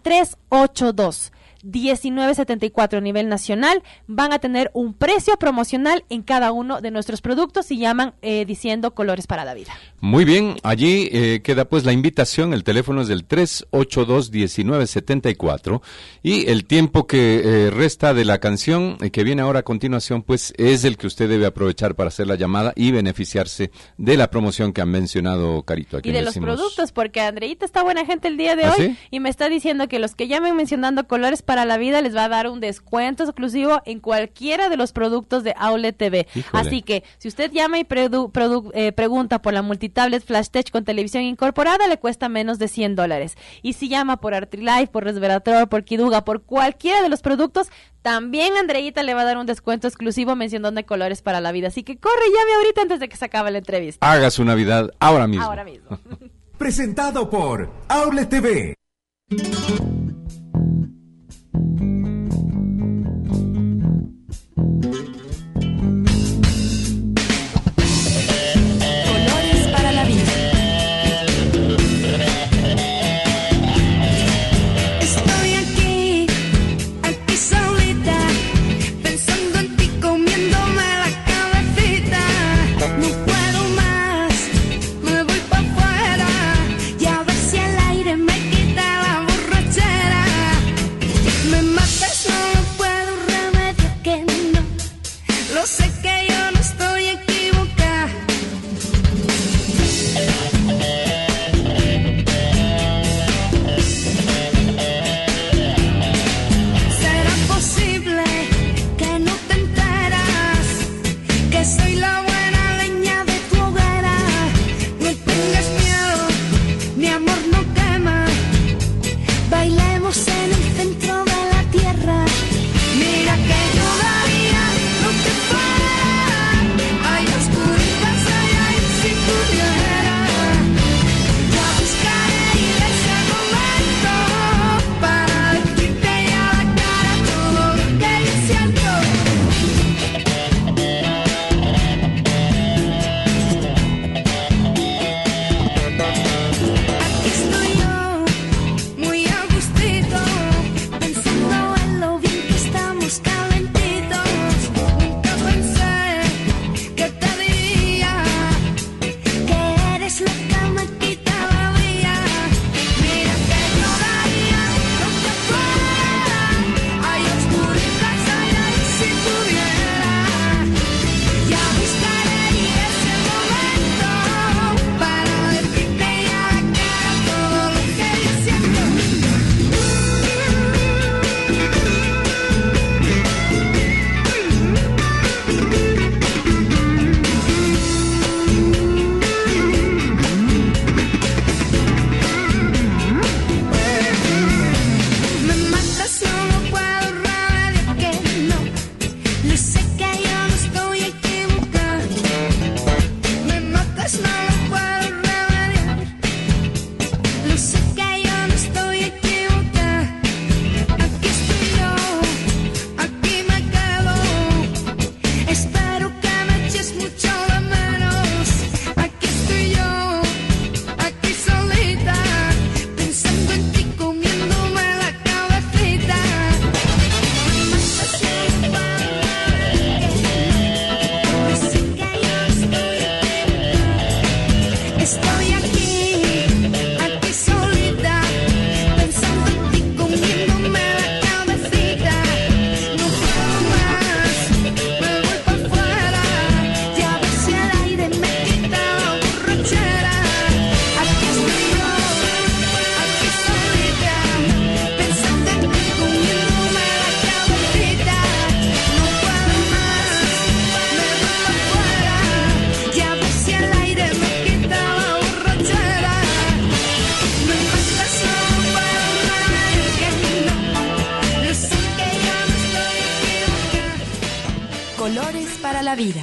382-1974 a nivel nacional van a tener un precio promocional en cada uno de nuestros productos si llaman diciendo Colores para la Vida. Muy bien, allí queda pues la invitación. El teléfono es del 382-1974 y el tiempo que resta de la canción que viene ahora a continuación pues es el que usted debe aprovechar para hacer la llamada y beneficiarse de la promoción que han mencionado, Carito. Y de los productos, porque Andreita está buena gente el día de hoy, ¿sí? Y me está diciendo que los que llamen mencionando Colores para para la Vida les va a dar un descuento exclusivo en cualquiera de los productos de Outlet TV. Híjole. Así que si usted llama y pregunta por la multitablet Flash Tech con televisión incorporada, le cuesta menos de $100. Y si llama por Artrilife, por Resveratrol, por Kiduga, por cualquiera de los productos, también Andreita le va a dar un descuento exclusivo mencionando colores para la vida. Así que corre y llame ahorita antes de que se acabe la entrevista. Haga su Navidad ahora mismo. Ahora mismo. Presentado por Outlet TV. Colores para la vida. Estoy aquí solita, pensando en ti, comiéndome la cabecita. No puedo más, me voy pa' afuera y a ver si el aire me quita la borrachera. Me matas, no puedo remedio que no. Lo sé que yo no estoy equivocada. ¿Será posible que no te enteras que soy la buena leña de tu hoguera? No tengas miedo, mi amor no quema. Bailemos en el centro de la tierra. Mira que yo daría lo que fuera. Hay oscuridad, ay, si pudiera. Ya buscaré ese momento para decirte a la cara todo lo que yo siento. Aquí estoy yo, muy a gustito, pensando en lo bien que estamos calentitos. Nunca pensé que te diría que eres lo que me quita la vida. Mira que yo daría lo que fuera. Hay oscuridad, ay, si pudiera. Ya buscaré ese momento para decirte a la cara todo lo que yo siento. Me matas, no puedo remedio que no. Lo sé que yo no estoy equivocada. Me matas, no lo puedo remediar. Lo sé que yo no estoy equivocada. Aquí estoy yo, aquí me quedo. Espero que me eches mucho de menos. Aquí estoy yo, aquí solita, pensando en ti, comiéndome la cabecita. Me matas, no puedo remedir. Lo sé que yo no estoy equivocada. Estoy aquí solita, pensando en ti, comiéndome la cabecita. No puedo más, me voy pa' afuera y a ver si el aire me quita la borrachera. Aquí estoy yo, aquí solita, pensando en ti, comiéndome la cabecita. No puedo más, me voy pa' afuera y a ver si el aire me quita la borrachera. Me matas, no puedo remedir que no. Lo sé que yo no estoy equivocada. Colores para la vida.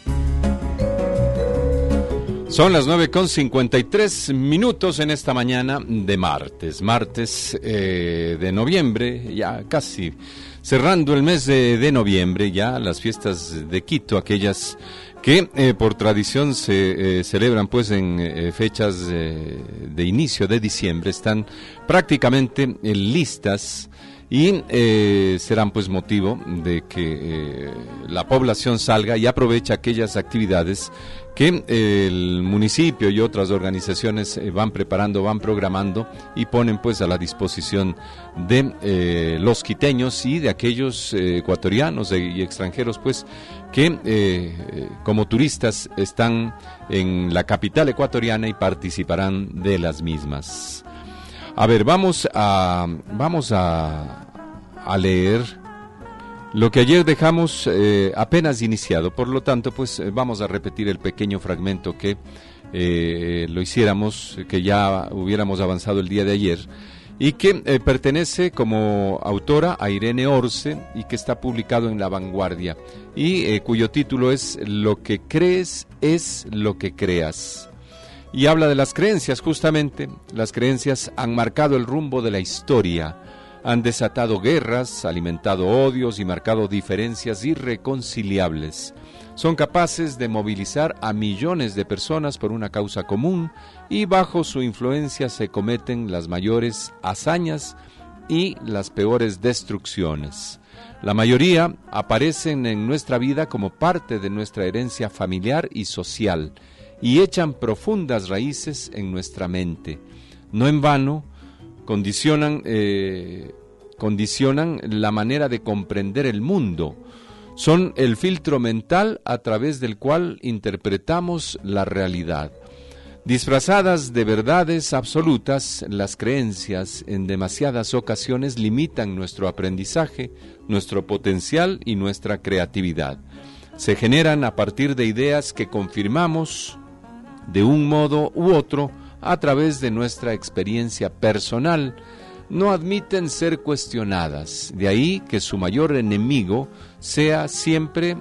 Son las 9:53 en esta mañana de martes de noviembre, ya casi cerrando el mes de noviembre, ya las fiestas de Quito, aquellas que por tradición se celebran pues en fechas de inicio de diciembre, están prácticamente listas y serán pues motivo de que la población salga y aproveche aquellas actividades que el municipio y otras organizaciones van preparando, van programando y ponen pues a la disposición de los quiteños y de aquellos ecuatorianos y extranjeros pues que como turistas están en la capital ecuatoriana y participarán de las mismas. A ver, vamos a a leer lo que ayer dejamos apenas iniciado. Por lo tanto, pues vamos a repetir el pequeño fragmento que lo hiciéramos, que ya hubiéramos avanzado el día de ayer, y que pertenece como autora a Irene Orce y que está publicado en La Vanguardia, y cuyo título es Lo que crees es lo que creas. Y habla de las creencias, justamente. Las creencias han marcado el rumbo de la historia, han desatado guerras, alimentado odios y marcado diferencias irreconciliables. Son capaces de movilizar a millones de personas por una causa común, y bajo su influencia se cometen las mayores hazañas y las peores destrucciones. La mayoría aparecen en nuestra vida como parte de nuestra herencia familiar y social, y echan profundas raíces en nuestra mente. No en vano condicionan la manera de comprender el mundo. Son el filtro mental a través del cual interpretamos la realidad. Disfrazadas de verdades absolutas, las creencias en demasiadas ocasiones limitan nuestro aprendizaje, nuestro potencial y nuestra creatividad. Se generan a partir de ideas que confirmamos de un modo u otro a través de nuestra experiencia personal. No admiten ser cuestionadas, de ahí que su mayor enemigo sea siempre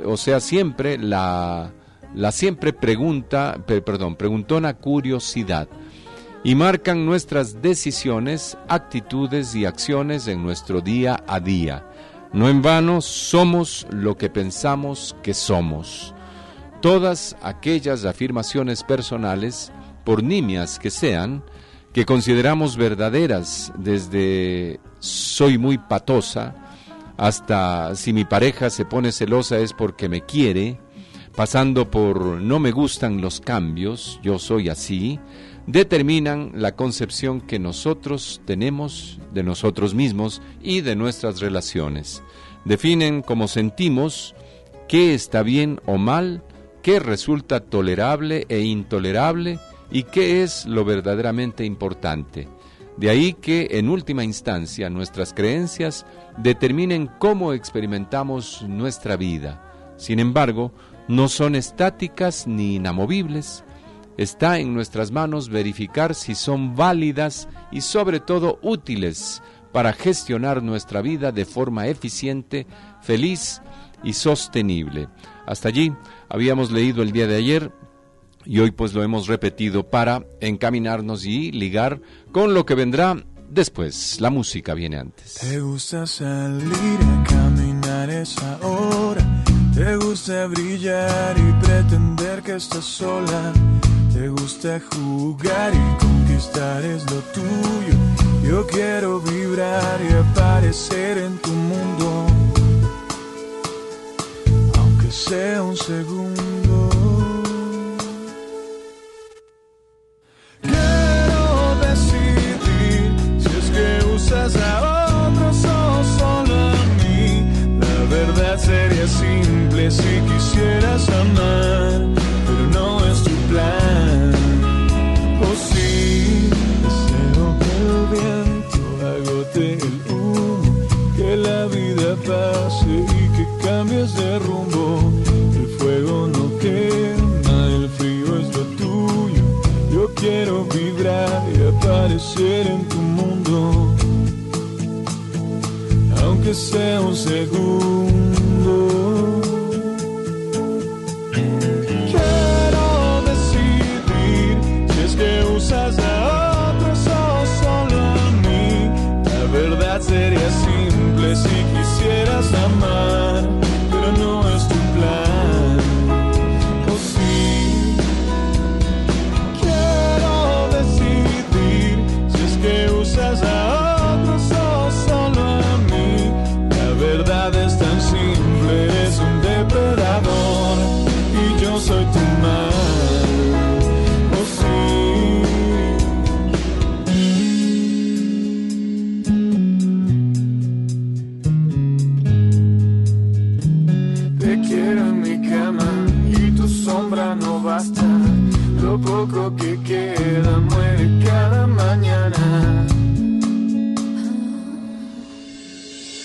la siempre preguntona curiosidad, y marcan nuestras decisiones, actitudes y acciones en nuestro día a día. No en vano somos lo que pensamos que somos. Todas aquellas afirmaciones personales, por nimias que sean, que consideramos verdaderas, desde soy muy patosa hasta si mi pareja se pone celosa es porque me quiere, pasando por no me gustan los cambios, yo soy así, determinan la concepción que nosotros tenemos de nosotros mismos y de nuestras relaciones. Definen cómo sentimos, qué está bien o mal, qué resulta tolerable e intolerable, y qué es lo verdaderamente importante. De ahí que, en última instancia, nuestras creencias determinen cómo experimentamos nuestra vida. Sin embargo, no son estáticas ni inamovibles. Está en nuestras manos verificar si son válidas y, sobre todo, útiles para gestionar nuestra vida de forma eficiente, feliz y sostenible. Hasta allí habíamos leído el día de ayer, y hoy pues lo hemos repetido para encaminarnos y ligar con lo que vendrá después. La música viene antes. Te gusta salir a caminar esa hora, te gusta brillar y pretender que estás sola, te gusta jugar y conquistar es lo tuyo. Yo quiero vibrar y aparecer en tu mundo, aunque sea un segundo. Usas a otros o solo a mí. La verdad sería simple si quisieras amar, pero no es tu plan. Oh sí, deseo que el viento agote el humo, que la vida pase y que cambies de rumbo. El fuego no quema, el frío es lo tuyo. Yo quiero vibrar y aparecer en tu mundo, aunque sea un segundo. Quiero decidir si es que usas a otros o solo a mí. La verdad sería simple si quisieras amar, pero no es tu plan. Oh sí, quiero decidir si es que usas a otros o solo a mí. La verdad es tan simple, eres un depredador y yo soy tu mar. Oh sí, te quiero en mi cama y tu sombra no basta. Lo poco que queda muere cada mañana.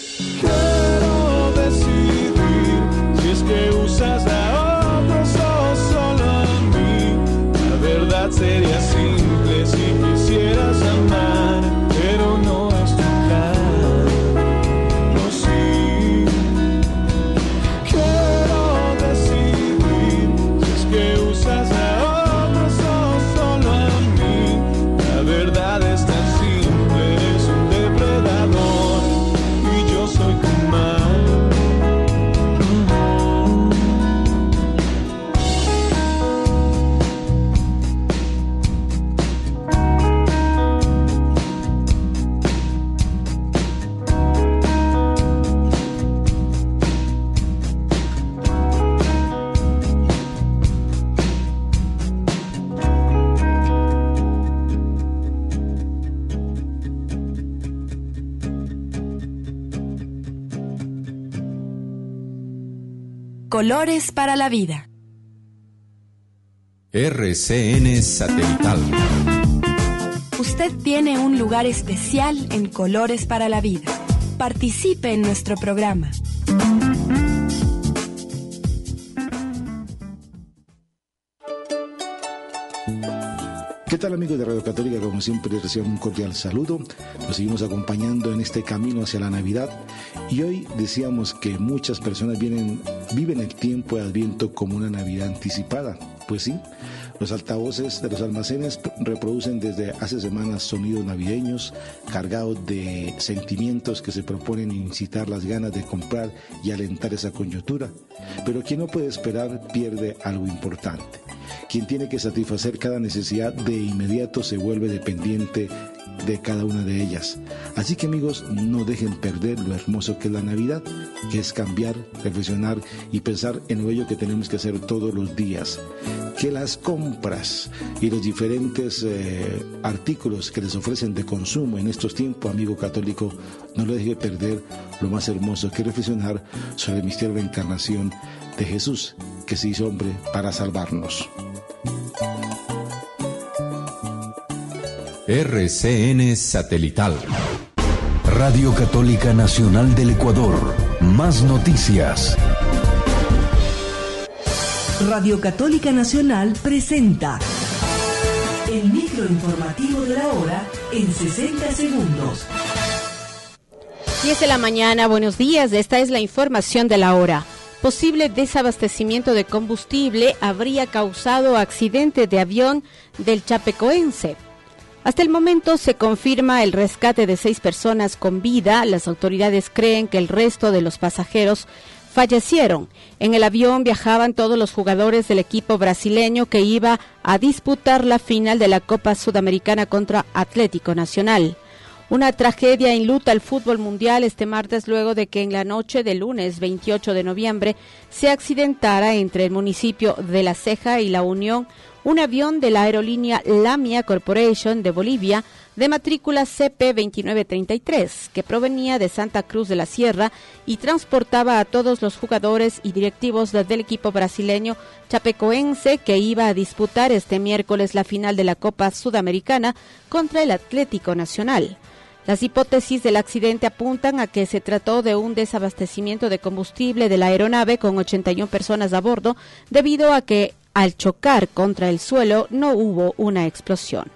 Colores para la Vida. RCN Satelital. Usted tiene un lugar especial en Colores para la Vida. Participe en nuestro programa. ¿Qué tal, amigos de Radio Católica? Como siempre, reciban un cordial saludo. Nos seguimos acompañando en este camino hacia la Navidad. Y hoy decíamos que muchas personas viven el tiempo de Adviento como una Navidad anticipada. Pues sí, los altavoces de los almacenes reproducen desde hace semanas sonidos navideños cargados de sentimientos que se proponen incitar las ganas de comprar y alentar esa coyuntura. Pero quien no puede esperar pierde algo importante. Quien tiene que satisfacer cada necesidad de inmediato se vuelve dependiente de cada una de ellas. Así que, amigos, no dejen perder lo hermoso que es la Navidad, que es cambiar, reflexionar y pensar en lo bello que tenemos que hacer todos los días. Que las compras y los diferentes artículos que les ofrecen de consumo en estos tiempos, amigo católico, no lo deje perder lo más hermoso, que reflexionar sobre el misterio de la encarnación de Jesús, que se hizo hombre para salvarnos. RCN Satelital. Radio Católica Nacional del Ecuador. Más noticias. Radio Católica Nacional presenta el microinformativo de la hora en 60 segundos. 10 de la mañana, buenos días. Esta es la información de la hora. Posible desabastecimiento de combustible habría causado accidente de avión del Chapecoense. Hasta el momento se confirma el rescate de 6 personas con vida. Las autoridades creen que el resto de los pasajeros fallecieron. En el avión viajaban todos los jugadores del equipo brasileño que iba a disputar la final de la Copa Sudamericana contra Atlético Nacional. Una tragedia enluta el fútbol mundial este martes luego de que en la noche del lunes 28 de noviembre se accidentara entre el municipio de La Ceja y La Unión un avión de la aerolínea Lamia Corporation de Bolivia de matrícula CP2933 que provenía de Santa Cruz de la Sierra y transportaba a todos los jugadores y directivos del equipo brasileño Chapecoense que iba a disputar este miércoles la final de la Copa Sudamericana contra el Atlético Nacional. Las hipótesis del accidente apuntan a que se trató de un desabastecimiento de combustible de la aeronave con 81 personas a bordo debido a que al chocar contra el suelo no hubo una explosión.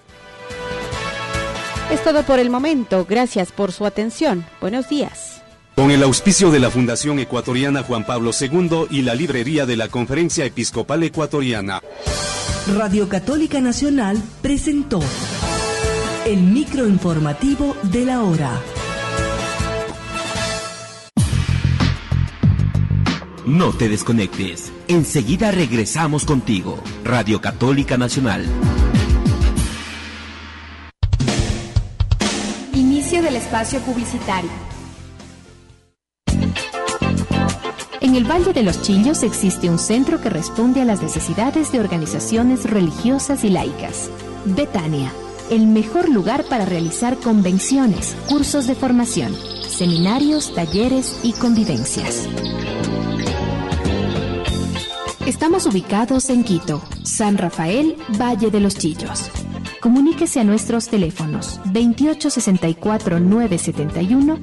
Es todo por el momento. Gracias por su atención. Buenos días. Con el auspicio de la Fundación Ecuatoriana Juan Pablo II y la librería de la Conferencia Episcopal Ecuatoriana. Radio Católica Nacional presentó el microinformativo de la hora. No te desconectes. Enseguida regresamos contigo. Radio Católica Nacional. Inicio del espacio publicitario. En el Valle de los Chillos existe un centro que responde a las necesidades de organizaciones religiosas y laicas. Betania, el mejor lugar para realizar convenciones, cursos de formación, seminarios, talleres y convivencias. Estamos ubicados en Quito, San Rafael, Valle de los Chillos. Comuníquese a nuestros teléfonos 2864-971,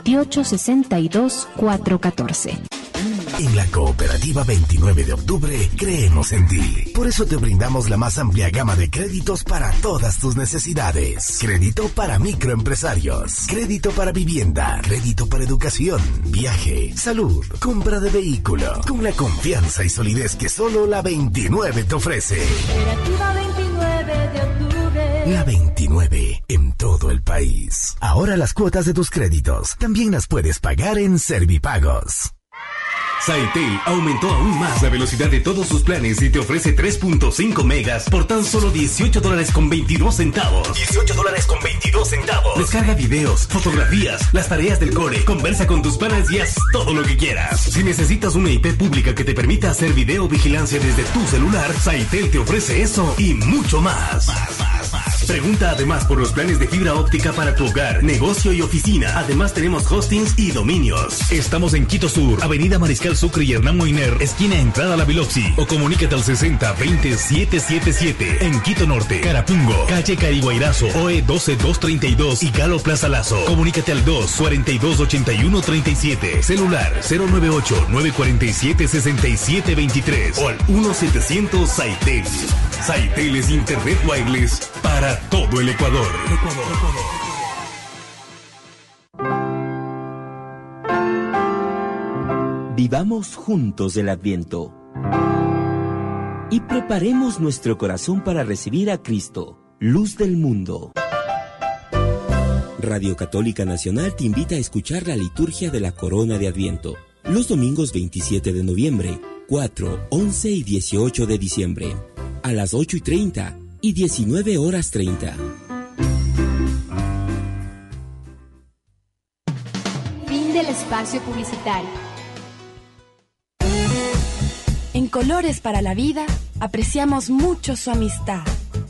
2862-414. En la Cooperativa 29 de Octubre creemos en ti. Por eso te brindamos la más amplia gama de créditos para todas tus necesidades. Crédito para microempresarios, crédito para vivienda, crédito para educación, viaje, salud, compra de vehículo, con la confianza y solidez que solo la 29 te ofrece. Cooperativa 29 de Octubre. La 29 en todo el país. Ahora las cuotas de tus créditos también las puedes pagar en Servipagos. Saitel aumentó aún más la velocidad de todos sus planes y te ofrece 3.5 megas por tan solo $18.22. $18.22. Descarga videos, fotografías, las tareas del cole, conversa con tus panas y haz todo lo que quieras. Si necesitas una IP pública que te permita hacer videovigilancia desde tu celular, Saitel te ofrece eso y mucho más. Pregunta además por los planes de fibra óptica para tu hogar, negocio y oficina. Además tenemos hostings y dominios. Estamos en Quito Sur, Avenida Mariscal Sucre y Hernán Moiner, esquina entrada a la Biloxi. O comunícate al 6020-777. En Quito Norte, Carapungo, calle Cariguairazo, OE 12232 y Galo Plaza Lazo. Comunícate al 242-8137. Celular 098-947-6723 o al 1-700 Saitel. Saitel es Internet Wireless para todo el Ecuador. Vivamos juntos el Adviento y preparemos nuestro corazón para recibir a Cristo, luz del mundo. Radio Católica Nacional te invita a escuchar la liturgia de la Corona de Adviento, los domingos 27 de noviembre, 4, 11 y 18 de diciembre, a las 8:30 y 19:30. Fin del espacio publicitario. En Colores para la Vida apreciamos mucho su amistad.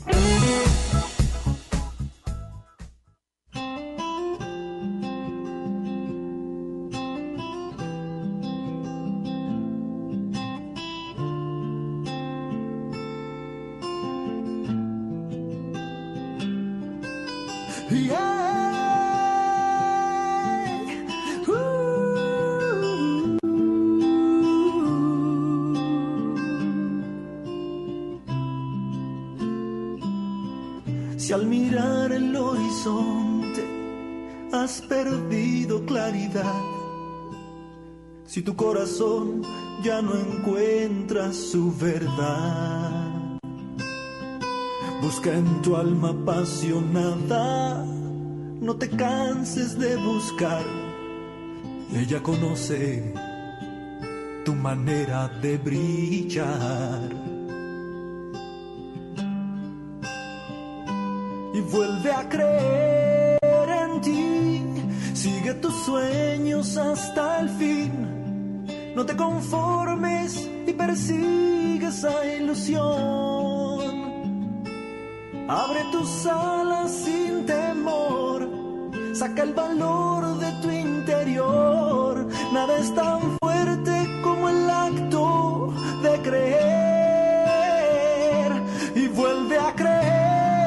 Si al mirar el horizonte has perdido claridad, si tu corazón ya no encuentra su verdad, busca en tu alma apasionada, no te canses de buscar, ella conoce tu manera de brillar. Y vuelve a creer en ti, sigue tus sueños hasta el fin, no te conformes y persigue esa ilusión. Abre tus alas sin temor, saca el valor de tu interior, nada es tan fuerte como el acto de creer. Y vuelve a creer,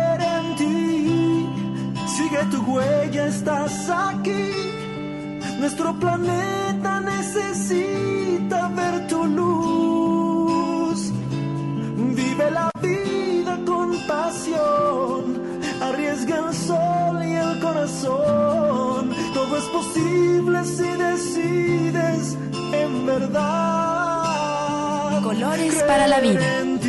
sigue tu huella, estás aquí. Nuestro planeta necesita ver tu luz. Vive la vida con pasión, arriesga el sol y el corazón. Todo es posible si decides en verdad. Colores para la vida.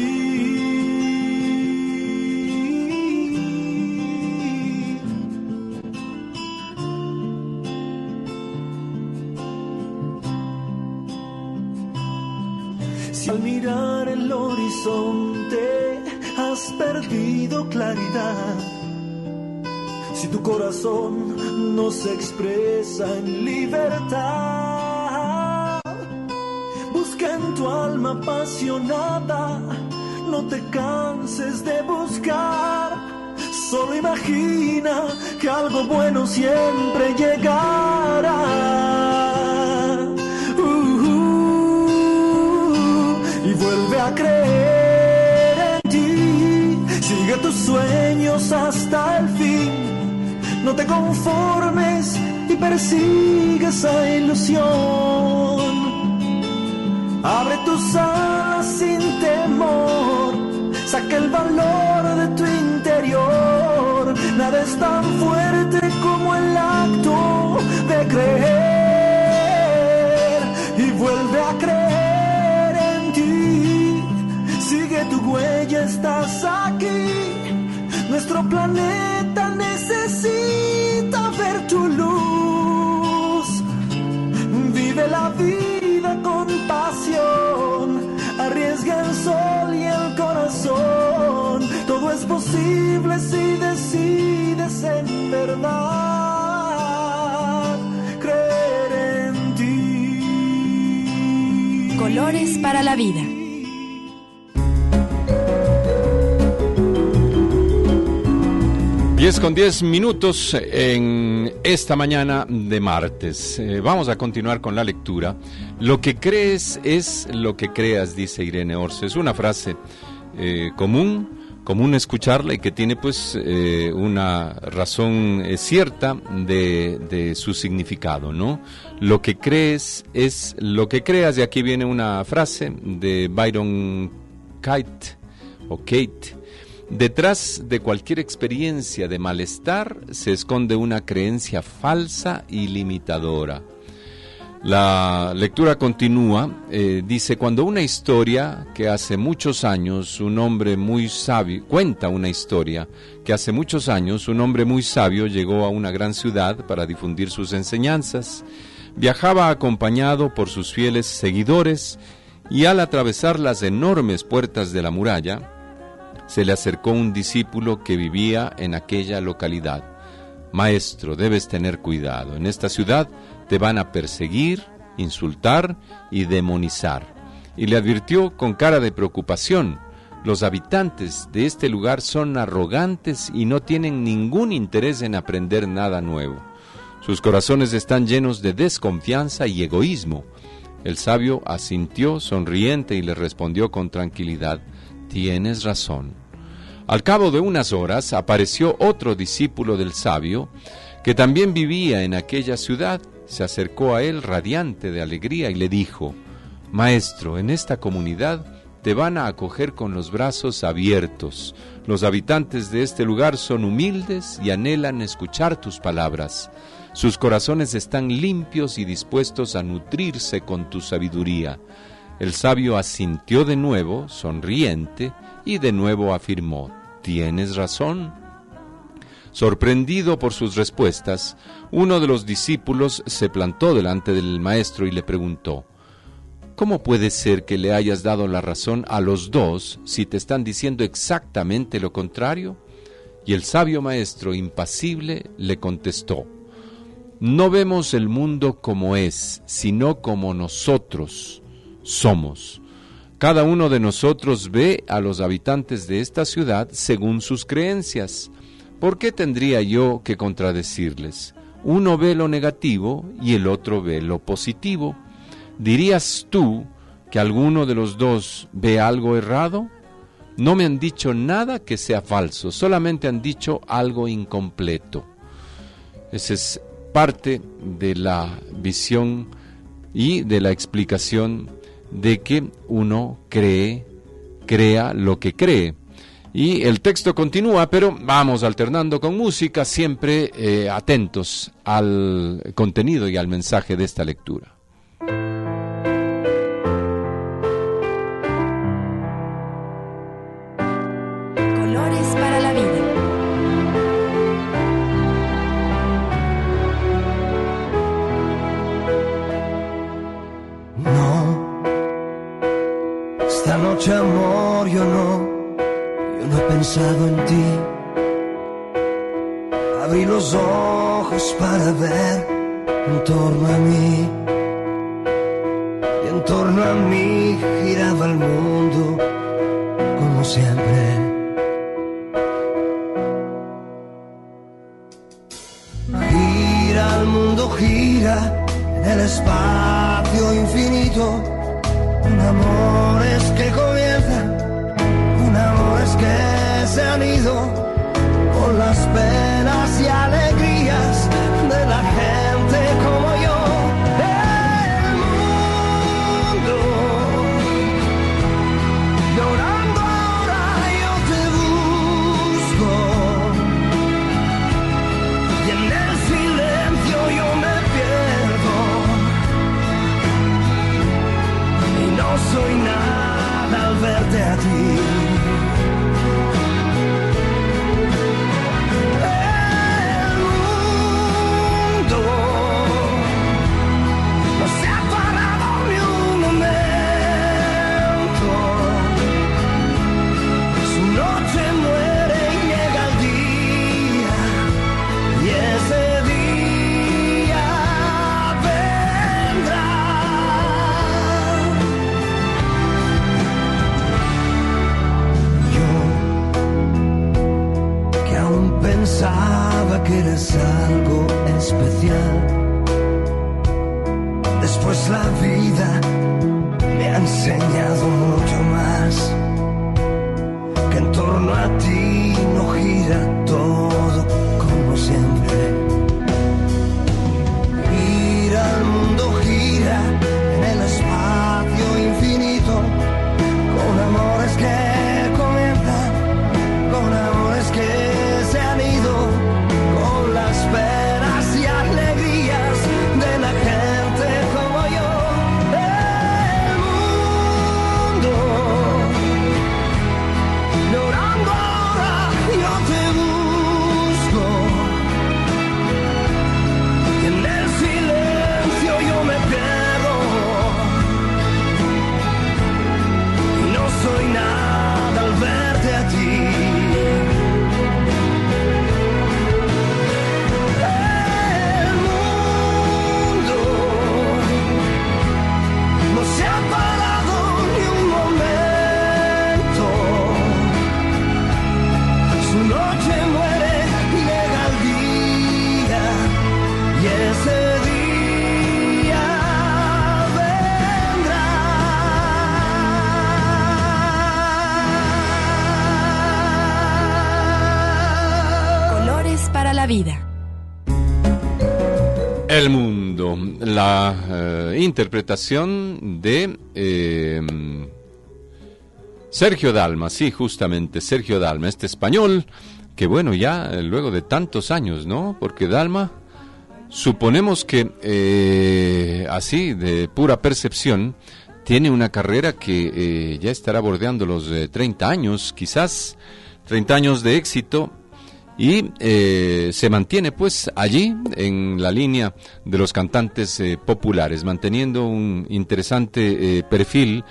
Si al mirar el horizonte has perdido claridad, si tu corazón no se expresa en libertad, busca en tu alma apasionada, no te canses de buscar, solo imagina que algo bueno siempre llegará. Y vuelve a creer en ti, sigue tus sueños hasta el fin, no te conformes y persigue esa ilusión. Abre tus alas sin temor, saca el valor de tu interior, nada es tan fuerte como el acto de creer. Y vuelve a creer, sigue tu huella, estás aquí. Nuestro planeta necesita ver tu luz. Vive la vida con pasión, arriesga el sol y el corazón. Todo es posible si decides en verdad creer en ti. Colores para la vida. 10:10 en esta mañana de martes. Vamos a continuar con la lectura. Lo que crees es lo que creas, dice Irene Orce. Es una frase común escucharla y que tiene pues una razón cierta de su significado, ¿no? Lo que crees es lo que creas. Y aquí viene una frase de Byron Kate. Detrás de cualquier experiencia de malestar se esconde una creencia falsa y limitadora. La lectura continúa, dice, cuando una historia que hace muchos años un hombre muy sabio, cuenta una historia que hace muchos años un hombre muy sabio llegó a una gran ciudad para difundir sus enseñanzas, viajaba acompañado por sus fieles seguidores y al atravesar las enormes puertas de la muralla, se le acercó un discípulo que vivía en aquella localidad. Maestro, debes tener cuidado. En esta ciudad te van a perseguir, insultar y demonizar. Y le advirtió con cara de preocupación: los habitantes de este lugar son arrogantes y no tienen ningún interés en aprender nada nuevo. Sus corazones están llenos de desconfianza y egoísmo. El sabio asintió sonriente y le respondió con tranquilidad: tienes razón. Al cabo de unas horas apareció otro discípulo del sabio que también vivía en aquella ciudad. Se acercó a él radiante de alegría y le dijo: Maestro, en esta comunidad te van a acoger con los brazos abiertos. Los habitantes de este lugar son humildes y anhelan escuchar tus palabras. Sus corazones están limpios y dispuestos a nutrirse con tu sabiduría. El sabio asintió de nuevo, sonriente, y de nuevo afirmó: tienes razón. Sorprendido por sus respuestas, uno de los discípulos se plantó delante del maestro y le preguntó: ¿cómo puede ser que le hayas dado la razón a los dos si te están diciendo exactamente lo contrario? Y el sabio maestro, impasible, le contestó: no vemos el mundo como es, sino como nosotros somos. Cada uno de nosotros ve a los habitantes de esta ciudad según sus creencias. ¿Por qué tendría yo que contradecirles? Uno ve lo negativo y el otro ve lo positivo. ¿Dirías tú que alguno de los dos ve algo errado? No me han dicho nada que sea falso, solamente han dicho algo incompleto. Esa es parte de la visión y de la explicación de que uno crea lo que cree. Y el texto continúa, pero vamos alternando con música, siempre atentos al contenido y al mensaje de esta lectura. Colores para la vida. Esta noche, amor, yo no he pensado en ti. Abrí los ojos para ver en torno a mí. Y en torno a mí giraba el mundo como siempre. Gira el mundo, gira en el espacio infinito. Un amor es que comienzan, un amor es que se han ido, con las penas y alegrías de la gente como yo. El mundo llorando ahora yo te busco, y en el silencio yo me pierdo. No soy nada al verte a ti. El mundo no se ha parado ni un momento. Su noche muere y llega el día, y ese día vendrá. pensaba que eras algo especial. Después la vida me ha enseñado mucho más, que en torno a ti no gira todo como siempre. Gira el mundo, gira en el espacio infinito, con amores que comienzan, con amores que se han ido, con las penas y alegrías de la gente como yo. El mundo llorando ahora, yo te busco, y en el silencio yo me pierdo, y no soy nada al verte a ti. El mundo no se ha parado ni un momento, su noche muere, llega el día, y ese día vendrá. Colores para la vida. El mundo, la interpretación de Sergio Dalma, sí, justamente, Sergio Dalma, este español, que bueno, ya luego de tantos años, ¿no? Porque Dalma, suponemos que así, de pura percepción, tiene una carrera que ya estará bordeando los 30 años, quizás 30 años de éxito, y se mantiene pues allí en la línea de los cantantes populares, manteniendo un interesante perfil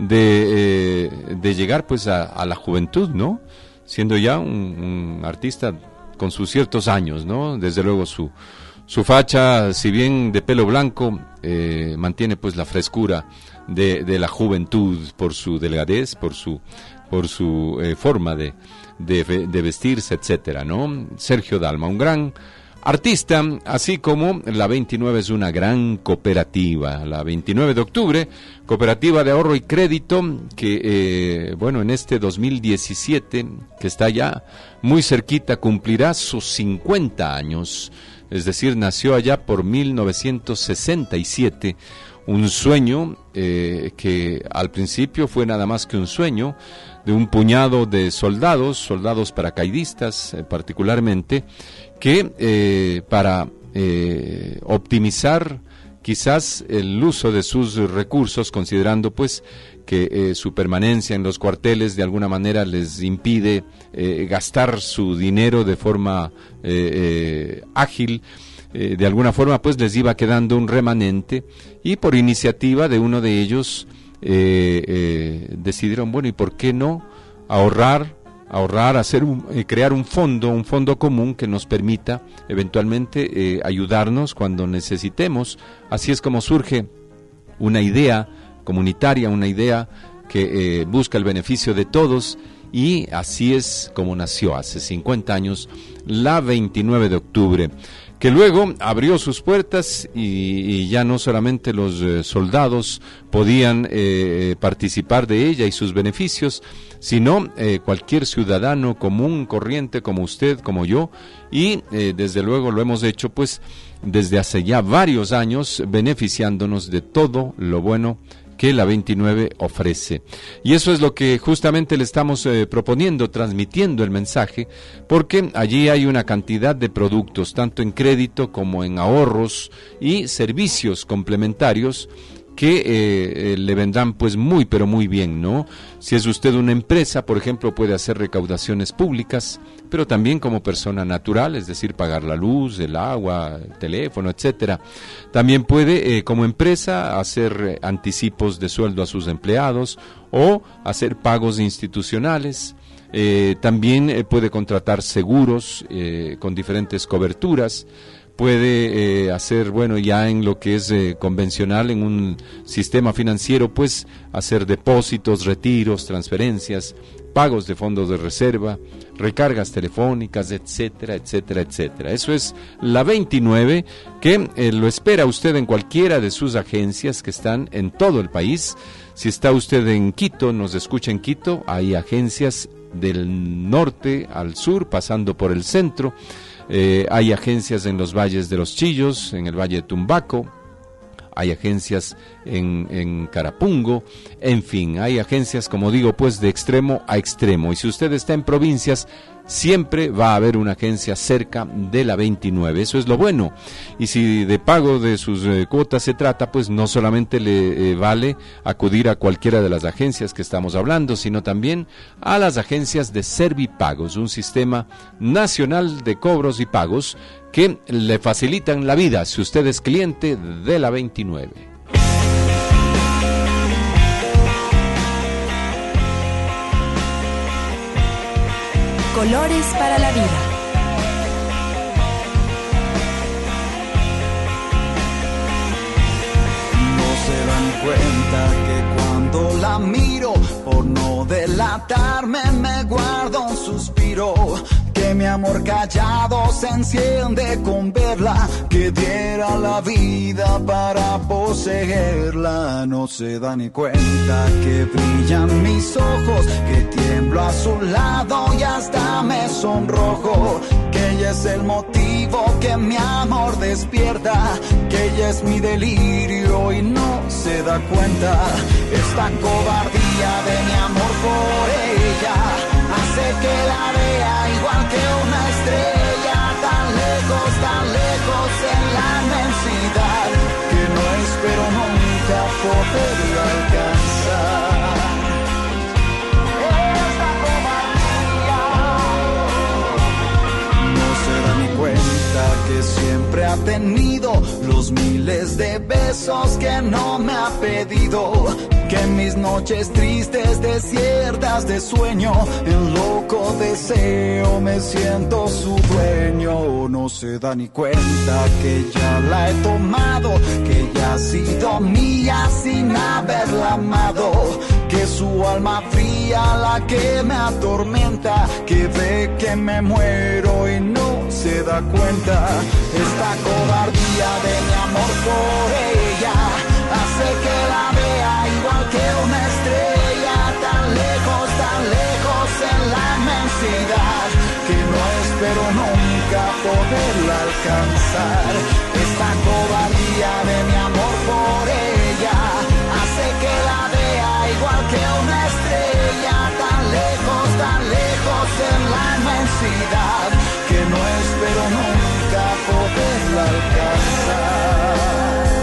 de llegar pues a la juventud, ¿no? Siendo ya un artista con sus ciertos años, ¿no? Desde luego su facha, si bien de pelo blanco, mantiene pues la frescura de la juventud por su delgadez, por su forma de vestirse, etcétera, ¿no? Sergio Dalma, un gran artista, así como la 29 es una gran cooperativa, la 29 de octubre, cooperativa de ahorro y crédito, que bueno, en este 2017, que está ya muy cerquita, cumplirá sus 50 años, es decir, nació allá por 1967, un sueño que al principio fue nada más que un sueño de un puñado de soldados paracaidistas particularmente, que para optimizar quizás el uso de sus recursos, considerando pues que su permanencia en los cuarteles de alguna manera les impide gastar su dinero de forma ágil, de alguna forma pues les iba quedando un remanente, y por iniciativa de uno de ellos decidieron, bueno, ¿y por qué no ahorrar, hacer crear un fondo común que nos permita eventualmente ayudarnos cuando necesitemos? Así es como surge una idea comunitaria, una idea que busca el beneficio de todos, y así es como nació hace 50 años la 29 de octubre, que luego abrió sus puertas y ya no solamente los soldados podían participar de ella y sus beneficios, sino cualquier ciudadano común, corriente, como usted, como yo, y desde luego lo hemos hecho pues desde hace ya varios años, beneficiándonos de todo lo bueno que la 29 ofrece. Y eso es lo que justamente le estamos proponiendo, transmitiendo el mensaje, porque allí hay una cantidad de productos, tanto en crédito como en ahorros y servicios complementarios, que le vendrán pues muy pero muy bien, ¿no? Si es usted una empresa, por ejemplo, puede hacer recaudaciones públicas, pero también como persona natural, es decir, pagar la luz, el agua, el teléfono, etcétera. También puede como empresa hacer anticipos de sueldo a sus empleados o hacer pagos institucionales. También puede contratar seguros con diferentes coberturas. puede hacer, bueno, ya en lo que es convencional, en un sistema financiero, pues hacer depósitos, retiros, transferencias, pagos de fondos de reserva, recargas telefónicas, etcétera, etcétera, etcétera. Eso es la 29, que lo espera usted en cualquiera de sus agencias que están en todo el país. Si está usted en Quito, nos escucha en Quito, hay agencias del norte al sur, pasando por el centro. Hay agencias en los valles de los Chillos, en el Valle de Tumbaco, hay agencias en Carapungo, en fin, hay agencias, como digo, pues de extremo a extremo. Y si usted está en provincias, siempre va a haber una agencia cerca de la 29, eso es lo bueno. Y si de pago de sus cuotas se trata, pues no solamente le vale acudir a cualquiera de las agencias que estamos hablando, sino también a las agencias de Servipagos, un sistema nacional de cobros y pagos que le facilitan la vida si usted es cliente de la 29. Colores para la vida. No se dan cuenta que cuando la miro, por no delatarme, me guardo un suspiro. Que mi amor callado se enciende con verla, que diera la vida para poseerla. No se da ni cuenta que brillan mis ojos, que tiemblo a su lado y hasta me sonrojo. Que ella es el motivo que mi amor despierta, que ella es mi delirio y no se da cuenta. Esta cobardía de mi amor por ella hace que la vea igual que una estrella, tan lejos en la inmensidad, que no espero nunca poderla alcanzar. Esta cobardía no se da ni cuenta que siempre ha tenido los miles de besos que no me ha pedido. Que en mis noches tristes, desiertas de sueño, en loco deseo me siento su dueño. No se da ni cuenta que ya la he tomado, que ya ha sido mía sin haberla amado. Que su alma fría la que me atormenta, que ve que me muero y no se da cuenta. Esta cobardía de mi amor por ella hace que la vea igual que una estrella, tan lejos en la inmensidad, que no espero nunca poderla alcanzar. Esta cobardía de mi amor por ella hace que la vea igual que una estrella, tan lejos en la inmensidad, que no espero nunca poderla alcanzar.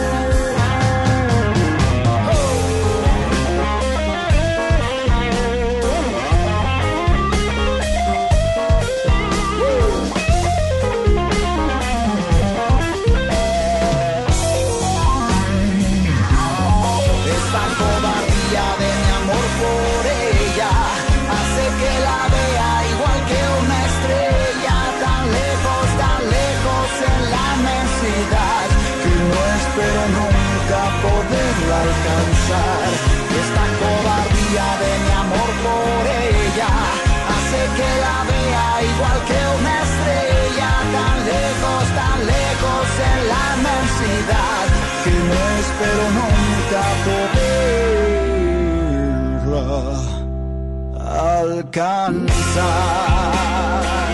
Pero nunca poderla alcanzar. Esta cobardía de mi amor por ella hace que la vea igual que una estrella, tan lejos en la inmensidad, que no espero nunca poderla alcanzar.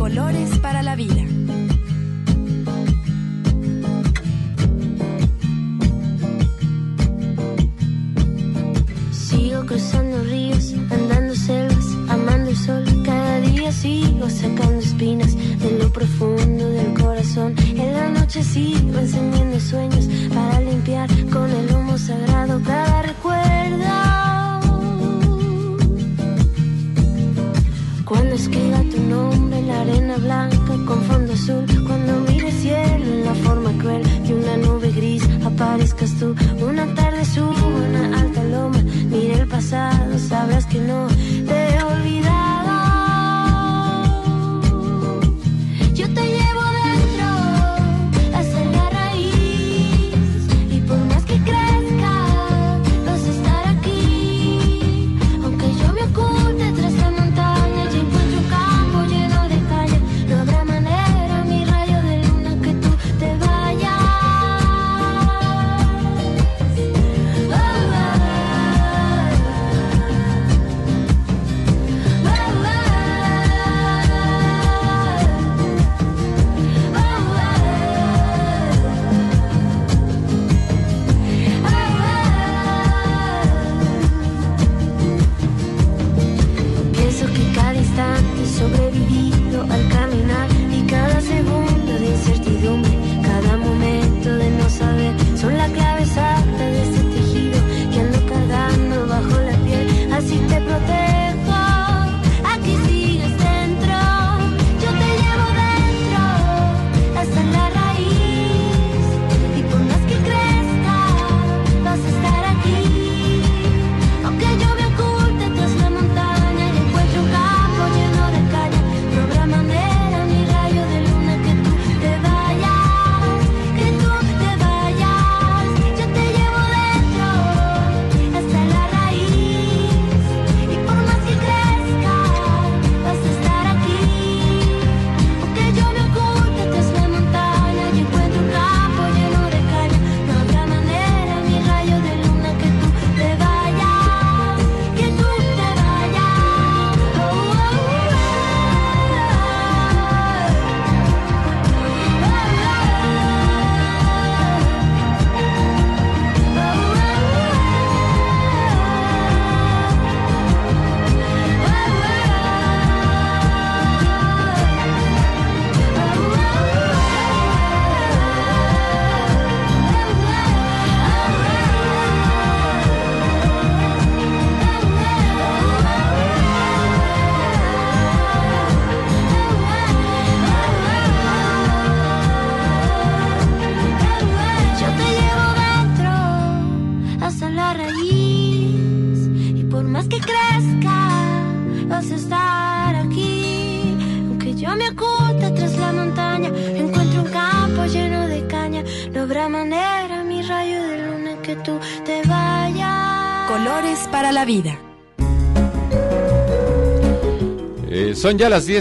Colores para la vida. Sigo cruzando ríos, andando selvas, amando el sol. Cada día sigo sacando espinas de lo profundo del corazón. En la noche sigo encendiendo sueños para limpiar con el humo sagrado cada recuerdo. Cuando escriba tu nombre en la arena blanca con fondo azul, cuando mire el cielo en la forma cruel de una nube gris, aparezcas tú. Una tarde subo una alta loma, mire el pasado, sabrás que no te he olvidado. Yo te llevo dentro hasta la raíz, y por más que crezca vas a estar aquí. Aunque yo me oculte tras la montaña y encuentro un campo lleno de caña, no habrá manera, mi rayo de luna, que tú te vayas. Pienso que cada instante he sobrevivido al caminar, y cada segundo de incertidumbre, cada momento de no saber, son la clave exacta de este tejido que ando cargando bajo la piel. Así te protejo, aquí sigues dentro. Yo te llevo dentro hasta la raíz, y por más que crezca vas a estar aquí. Aunque yo me oculte tras la montaña y encuentre un campo lleno de caña, no habrá manera, mi rayo de luna, que tú te vayas, que tú te vayas. Yo te llevo dentro hasta la raíz, y por más que crezca vas a estar aquí. Aunque yo me oculte tras la montaña y encuentre un campo lleno de caña, no habrá manera, mi rayo de luna, que tú te vayas, que tú te vayas. Yo te llevo dentro hasta la raíz, y por más que crezca vas a estar aquí. Aunque yo me oculte tras la montaña, encuentro un campo lleno de caña, no habrá manera, mi rayo de luna, que tú te vayas. Colores para la vida. Son ya las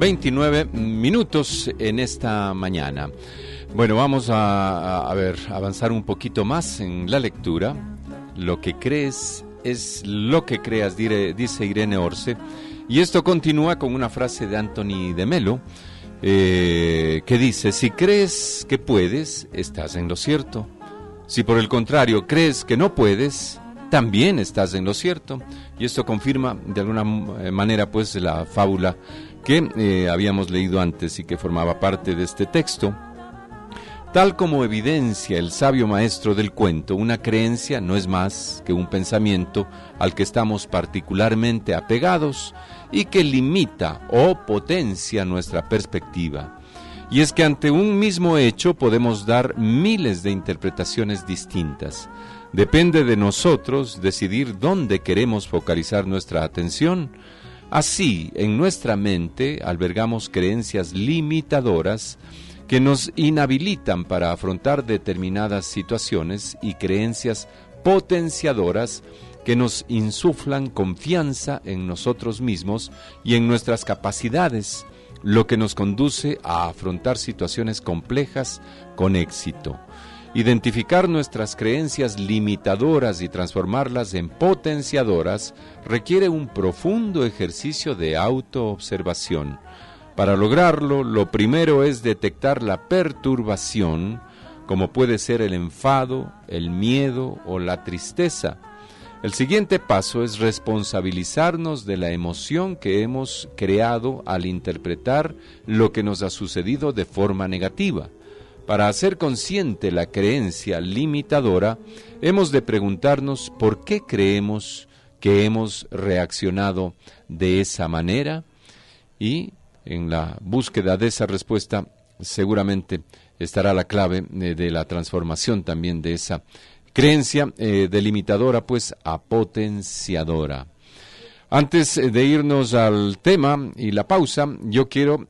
10:29 en esta mañana. Bueno, vamos a avanzar un poquito más en la lectura. Lo que crees es lo que creas, dice Irene Orce. Y esto continúa con una frase de Anthony de Melo, que dice: si crees que puedes, estás en lo cierto. Si por el contrario crees que no puedes, también estás en lo cierto. Y esto confirma de alguna manera pues la fábula que habíamos leído antes y que formaba parte de este texto. Tal como evidencia el sabio maestro del cuento, una creencia no es más que un pensamiento al que estamos particularmente apegados y que limita o potencia nuestra perspectiva. Y es que ante un mismo hecho podemos dar miles de interpretaciones distintas. Depende de nosotros decidir dónde queremos focalizar nuestra atención. Así, en nuestra mente albergamos creencias limitadoras que nos inhabilitan para afrontar determinadas situaciones y creencias potenciadoras que nos insuflan confianza en nosotros mismos y en nuestras capacidades, lo que nos conduce a afrontar situaciones complejas con éxito. Identificar nuestras creencias limitadoras y transformarlas en potenciadoras requiere un profundo ejercicio de autoobservación. Para lograrlo, lo primero es detectar la perturbación, como puede ser el enfado, el miedo o la tristeza. El siguiente paso es responsabilizarnos de la emoción que hemos creado al interpretar lo que nos ha sucedido de forma negativa. Para hacer consciente la creencia limitadora, hemos de preguntarnos por qué creemos que hemos reaccionado de esa manera, y en la búsqueda de esa respuesta seguramente estará la clave de la transformación también de esa creencia delimitadora, pues, a potenciadora. Antes de irnos al tema y la pausa, yo quiero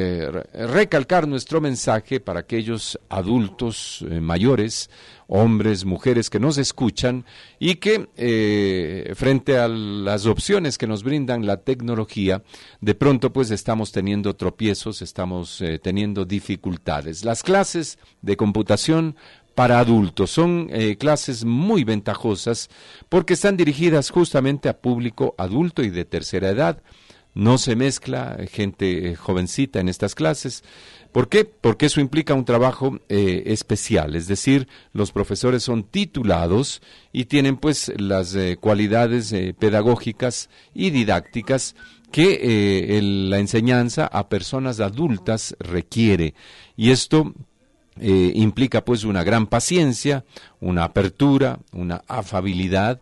recalcar nuestro mensaje para aquellos adultos mayores, hombres, mujeres que nos escuchan y que frente a las opciones que nos brindan la tecnología, de pronto pues estamos teniendo tropiezos, estamos teniendo dificultades. Las clases de computación para adultos son clases muy ventajosas porque están dirigidas justamente a público adulto y de tercera edad. No se mezcla gente jovencita en estas clases. ¿Por qué? Porque eso implica un trabajo especial, es decir, los profesores son titulados y tienen pues las cualidades pedagógicas y didácticas que la enseñanza a personas adultas requiere. Y esto implica pues una gran paciencia, una apertura, una afabilidad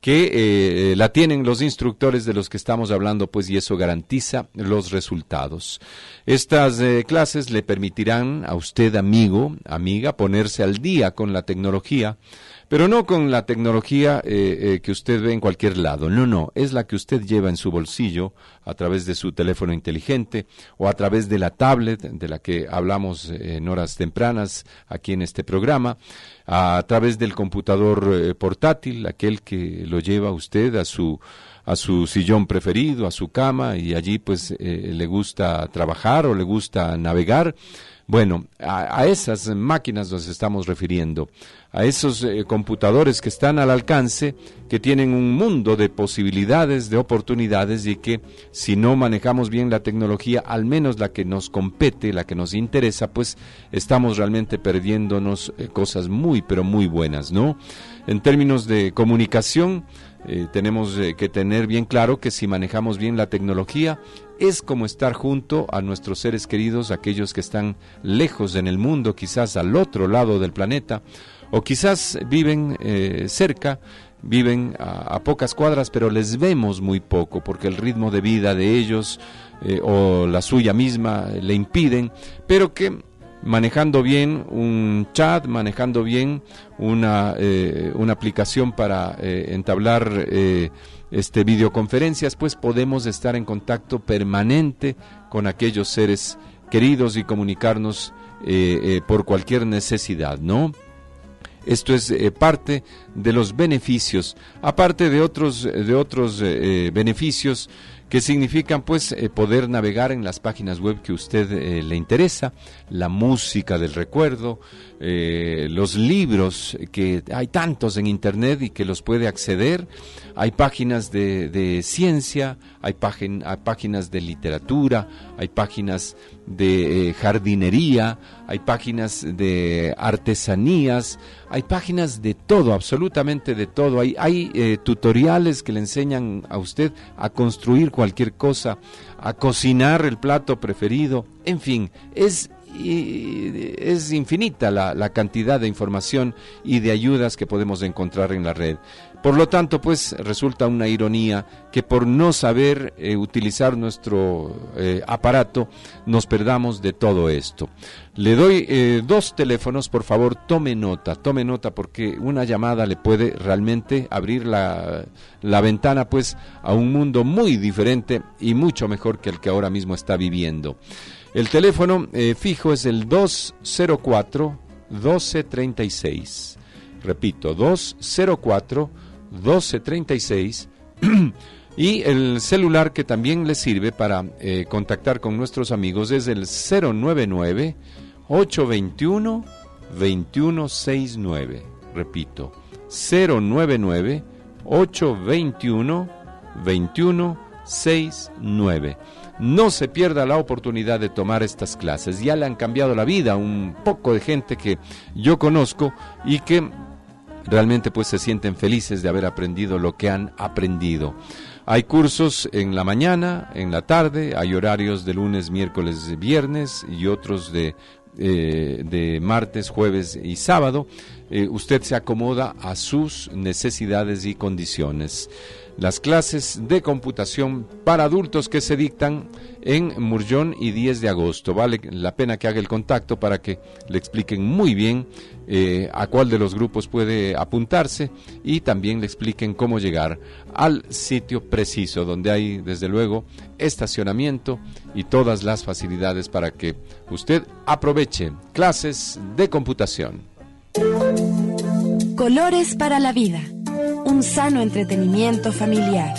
que la tienen los instructores de los que estamos hablando, pues, y eso garantiza los resultados. Estas clases le permitirán a usted, amigo, amiga, ponerse al día con la tecnología, pero no con la tecnología que usted ve en cualquier lado, no, es la que usted lleva en su bolsillo a través de su teléfono inteligente o a través de la tablet de la que hablamos en horas tempranas aquí en este programa, a través del computador portátil, aquel que lo lleva usted a su sillón preferido, a su cama, y allí pues le gusta trabajar o le gusta navegar. Bueno, a esas máquinas nos estamos refiriendo, a esos computadores que están al alcance, que tienen un mundo de posibilidades, de oportunidades, y que si no manejamos bien la tecnología, al menos la que nos compete, la que nos interesa, pues estamos realmente perdiéndonos cosas muy, pero muy buenas, ¿no? En términos de comunicación, tenemos que tener bien claro que si manejamos bien la tecnología, es como estar junto a nuestros seres queridos, aquellos que están lejos en el mundo, quizás al otro lado del planeta, o quizás viven cerca, viven a pocas cuadras, pero les vemos muy poco, porque el ritmo de vida de ellos o la suya misma le impiden, pero que manejando bien un chat, manejando bien una aplicación para entablar videoconferencias, pues podemos estar en contacto permanente con aquellos seres queridos y comunicarnos por cualquier necesidad, ¿no? Esto es parte de los beneficios, aparte de otros beneficios que significan pues poder navegar en las páginas web que a usted le interesa, la música del recuerdo, los libros, que hay tantos en internet y que los puede acceder, hay páginas de ciencia, hay páginas de literatura, hay páginas de jardinería, hay páginas de artesanías, hay páginas de todo, absolutamente de todo. Hay tutoriales que le enseñan a usted a construir cualquier cosa, a cocinar el plato preferido, en fin, es infinita la cantidad de información y de ayudas que podemos encontrar en la red. Por lo tanto, pues resulta una ironía que por no saber utilizar nuestro aparato nos perdamos de todo esto. Le doy 2 teléfonos, por favor, tome nota porque una llamada le puede realmente abrir la ventana pues a un mundo muy diferente y mucho mejor que el que ahora mismo está viviendo. El teléfono fijo es el 204-1236. Repito, 204-1236. Y el celular que también le sirve para contactar con nuestros amigos es el 099-821-2169. Repito, 099-821-2169. no se pierda la oportunidad de tomar estas clases. Ya le han cambiado la vida a un poco de gente que yo conozco y que realmente pues se sienten felices de haber aprendido lo que han aprendido. Hay cursos en la mañana, en la tarde, hay horarios de lunes, miércoles, viernes y otros de martes, jueves y sábado. Usted se acomoda a sus necesidades y condiciones. Las clases de computación para adultos que se dictan en Murllón y 10 de agosto. Vale la pena que haga el contacto para que le expliquen muy bien a cuál de los grupos puede apuntarse y también le expliquen cómo llegar al sitio preciso, donde hay desde luego estacionamiento y todas las facilidades para que usted aproveche clases de computación. Colores para la vida. Un sano entretenimiento familiar.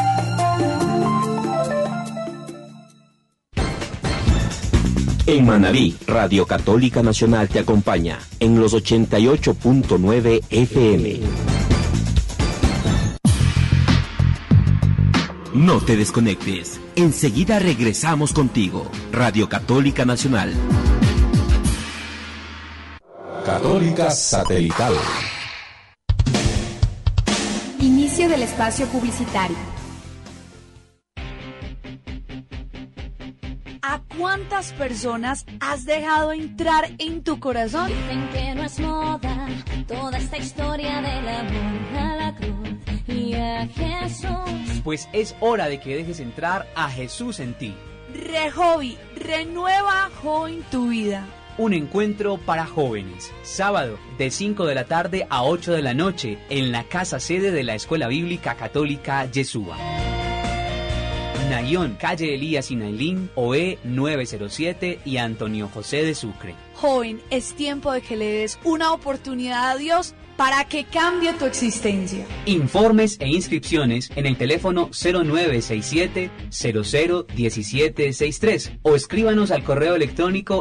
En Manabí, Radio Católica Nacional te acompaña en los 88.9 FM. No te desconectes. Enseguida regresamos contigo. Radio Católica Nacional. Católica Satelital. Inicio del espacio publicitario. ¿A cuántas personas has dejado entrar en tu corazón? Dicen que no es moda toda esta historia del amor a la cruz y a Jesús. Pues es hora de que dejes entrar a Jesús en ti. Rejovi, renueva joven tu vida. Un encuentro para jóvenes, sábado de 5 de la tarde a 8 de la noche en la casa sede de la Escuela Bíblica Católica Yeshua. Nayón, calle Elías y Nailín, OE 907 y Antonio José de Sucre. Joven, es tiempo de que le des una oportunidad a Dios para que cambie tu existencia. Informes e inscripciones en el teléfono 0967-001763 o escríbanos al correo electrónico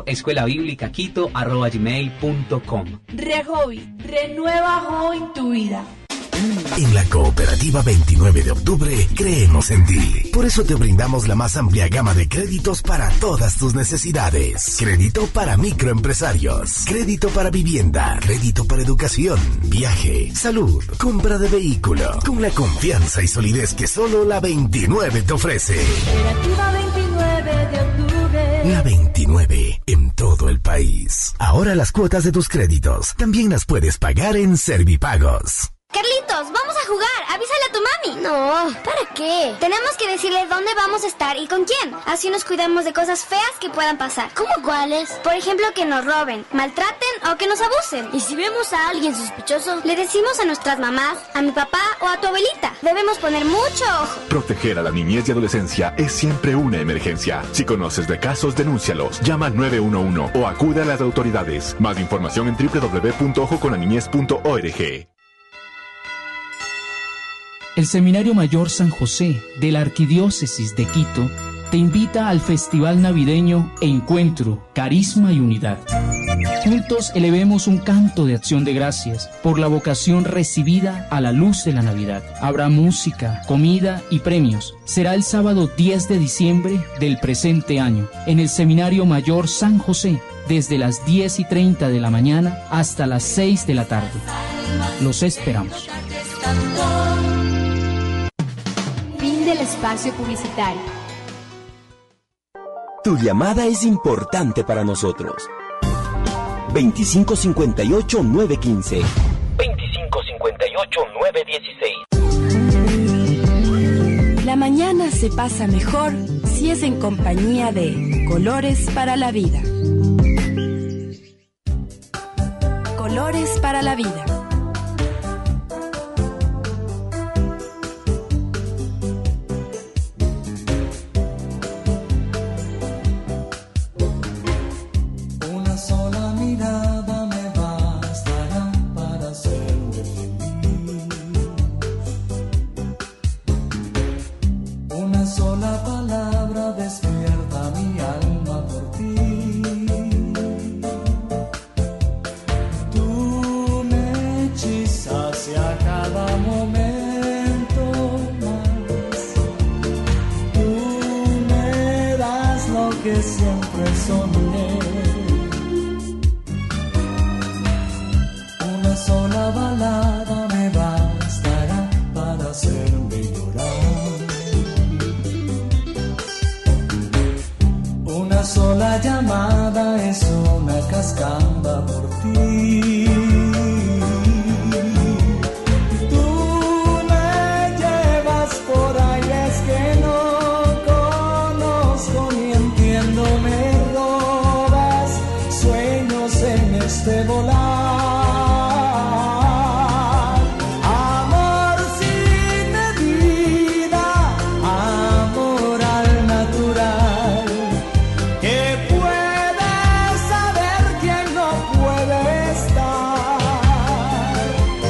escuelabiblicaquito@gmail.com. Rejovi, renueva joven tu vida. En la Cooperativa 29 de Octubre creemos en ti. Por eso te brindamos la más amplia gama de créditos para todas tus necesidades. Crédito para microempresarios, crédito para vivienda, crédito para educación, viaje, salud, compra de vehículo, con la confianza y solidez que solo la 29 te ofrece. Cooperativa 29 de Octubre. La 29 en todo el país. Ahora las cuotas de tus créditos también las puedes pagar en Servipagos. Carlitos, vamos a jugar. Avísale a tu mami. No, ¿para qué? Tenemos que decirle dónde vamos a estar y con quién. Así nos cuidamos de cosas feas que puedan pasar. ¿Cómo cuáles? Por ejemplo, que nos roben, maltraten o que nos abusen. ¿Y si vemos a alguien sospechoso? Le decimos a nuestras mamás, a mi papá o a tu abuelita. Debemos poner mucho ojo. Proteger a la niñez y adolescencia es siempre una emergencia. Si conoces de casos, denúncialos. Llama al 911 o acude a las autoridades. Más información en www.ojoconlaniñez.org. El Seminario Mayor San José de la Arquidiócesis de Quito te invita al Festival Navideño Encuentro, Carisma y Unidad. Juntos elevemos un canto de acción de gracias por la vocación recibida a la luz de la Navidad. Habrá música, comida y premios. Será el sábado 10 de diciembre del presente año en el Seminario Mayor San José, desde las 10:30 de la mañana hasta las 6 de la tarde. Los esperamos. Fin del espacio publicitario. Tu llamada es importante para nosotros. 2558-915. 2558-916. La mañana se pasa mejor si es en compañía de Colores para la Vida. Colores para la Vida. Tú me siempre soñé. Una sola balada me bastará para hacerme llorar. Una sola llamada es una cascada por ti. Tú me llevas por aires que no conozco ni entiendo, me robas sueños en este volar. Amor sin medida, amor al natural, que puede saber quien no puede estar.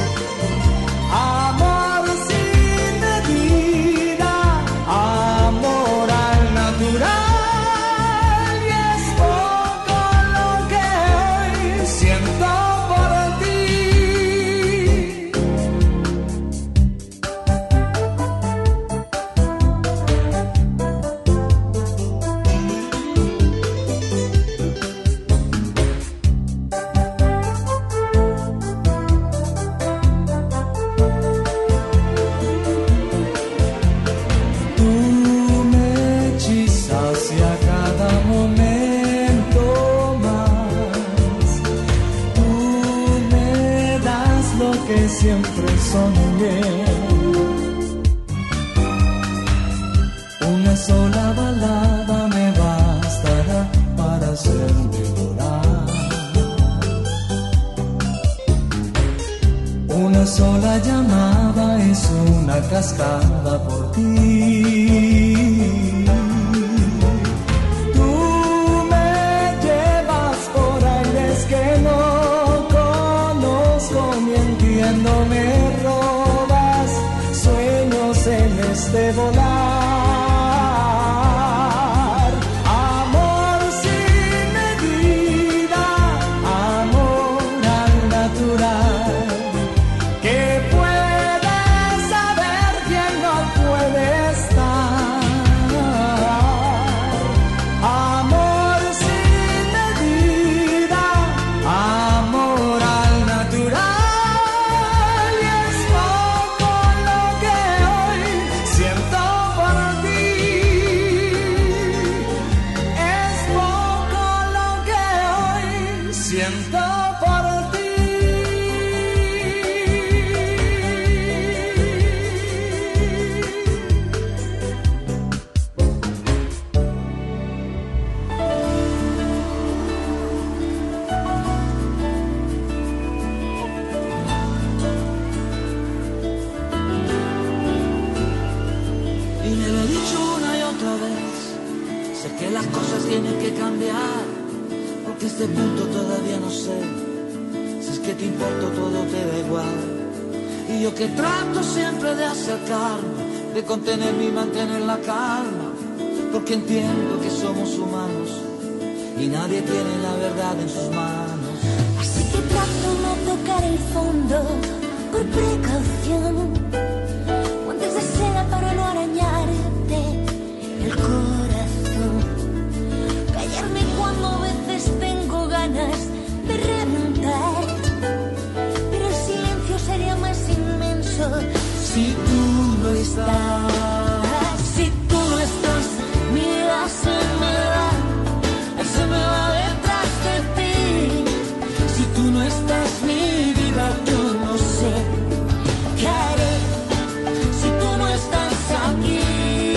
Amor sin medida, amor al natural, y es poco lo que hoy siento por ti. Tú me hechizas y a cada momento más. Tú me das lo que siempre soñé. Una sola balada me bastará para hacerme llorar. Una sola llamada es una cascada por ti. Tú me llevas por aires que no conozco ni entiendo, me robas sueños en este volar. Amor sin medida, amor al natural, que puede saber quien no puede estar. Amor sin medida, amor al natural, y es poco lo que hoy siento por ti. Es poco lo que hoy siento por ti. Y me lo he dicho una y otra vez, sé que las cosas tienen que cambiar, porque a este punto todavía no sé si es que te importo, todo te da igual. Y yo que trato siempre de acercarme, de contenerme y mantener la calma, porque entiendo que somos humanos y nadie tiene la verdad en sus manos. Así que trato no tocar el fondo por precaución. Guantes de seda para no arañarte el corazón. Callarme cuando a veces tengo ganas de reventar, pero el silencio sería más inmenso Si tú no estás, si tú no estás, mi vida se me va detrás de ti. si tú no estás, mi vida, Yo no sé qué haré si tú no estás aquí.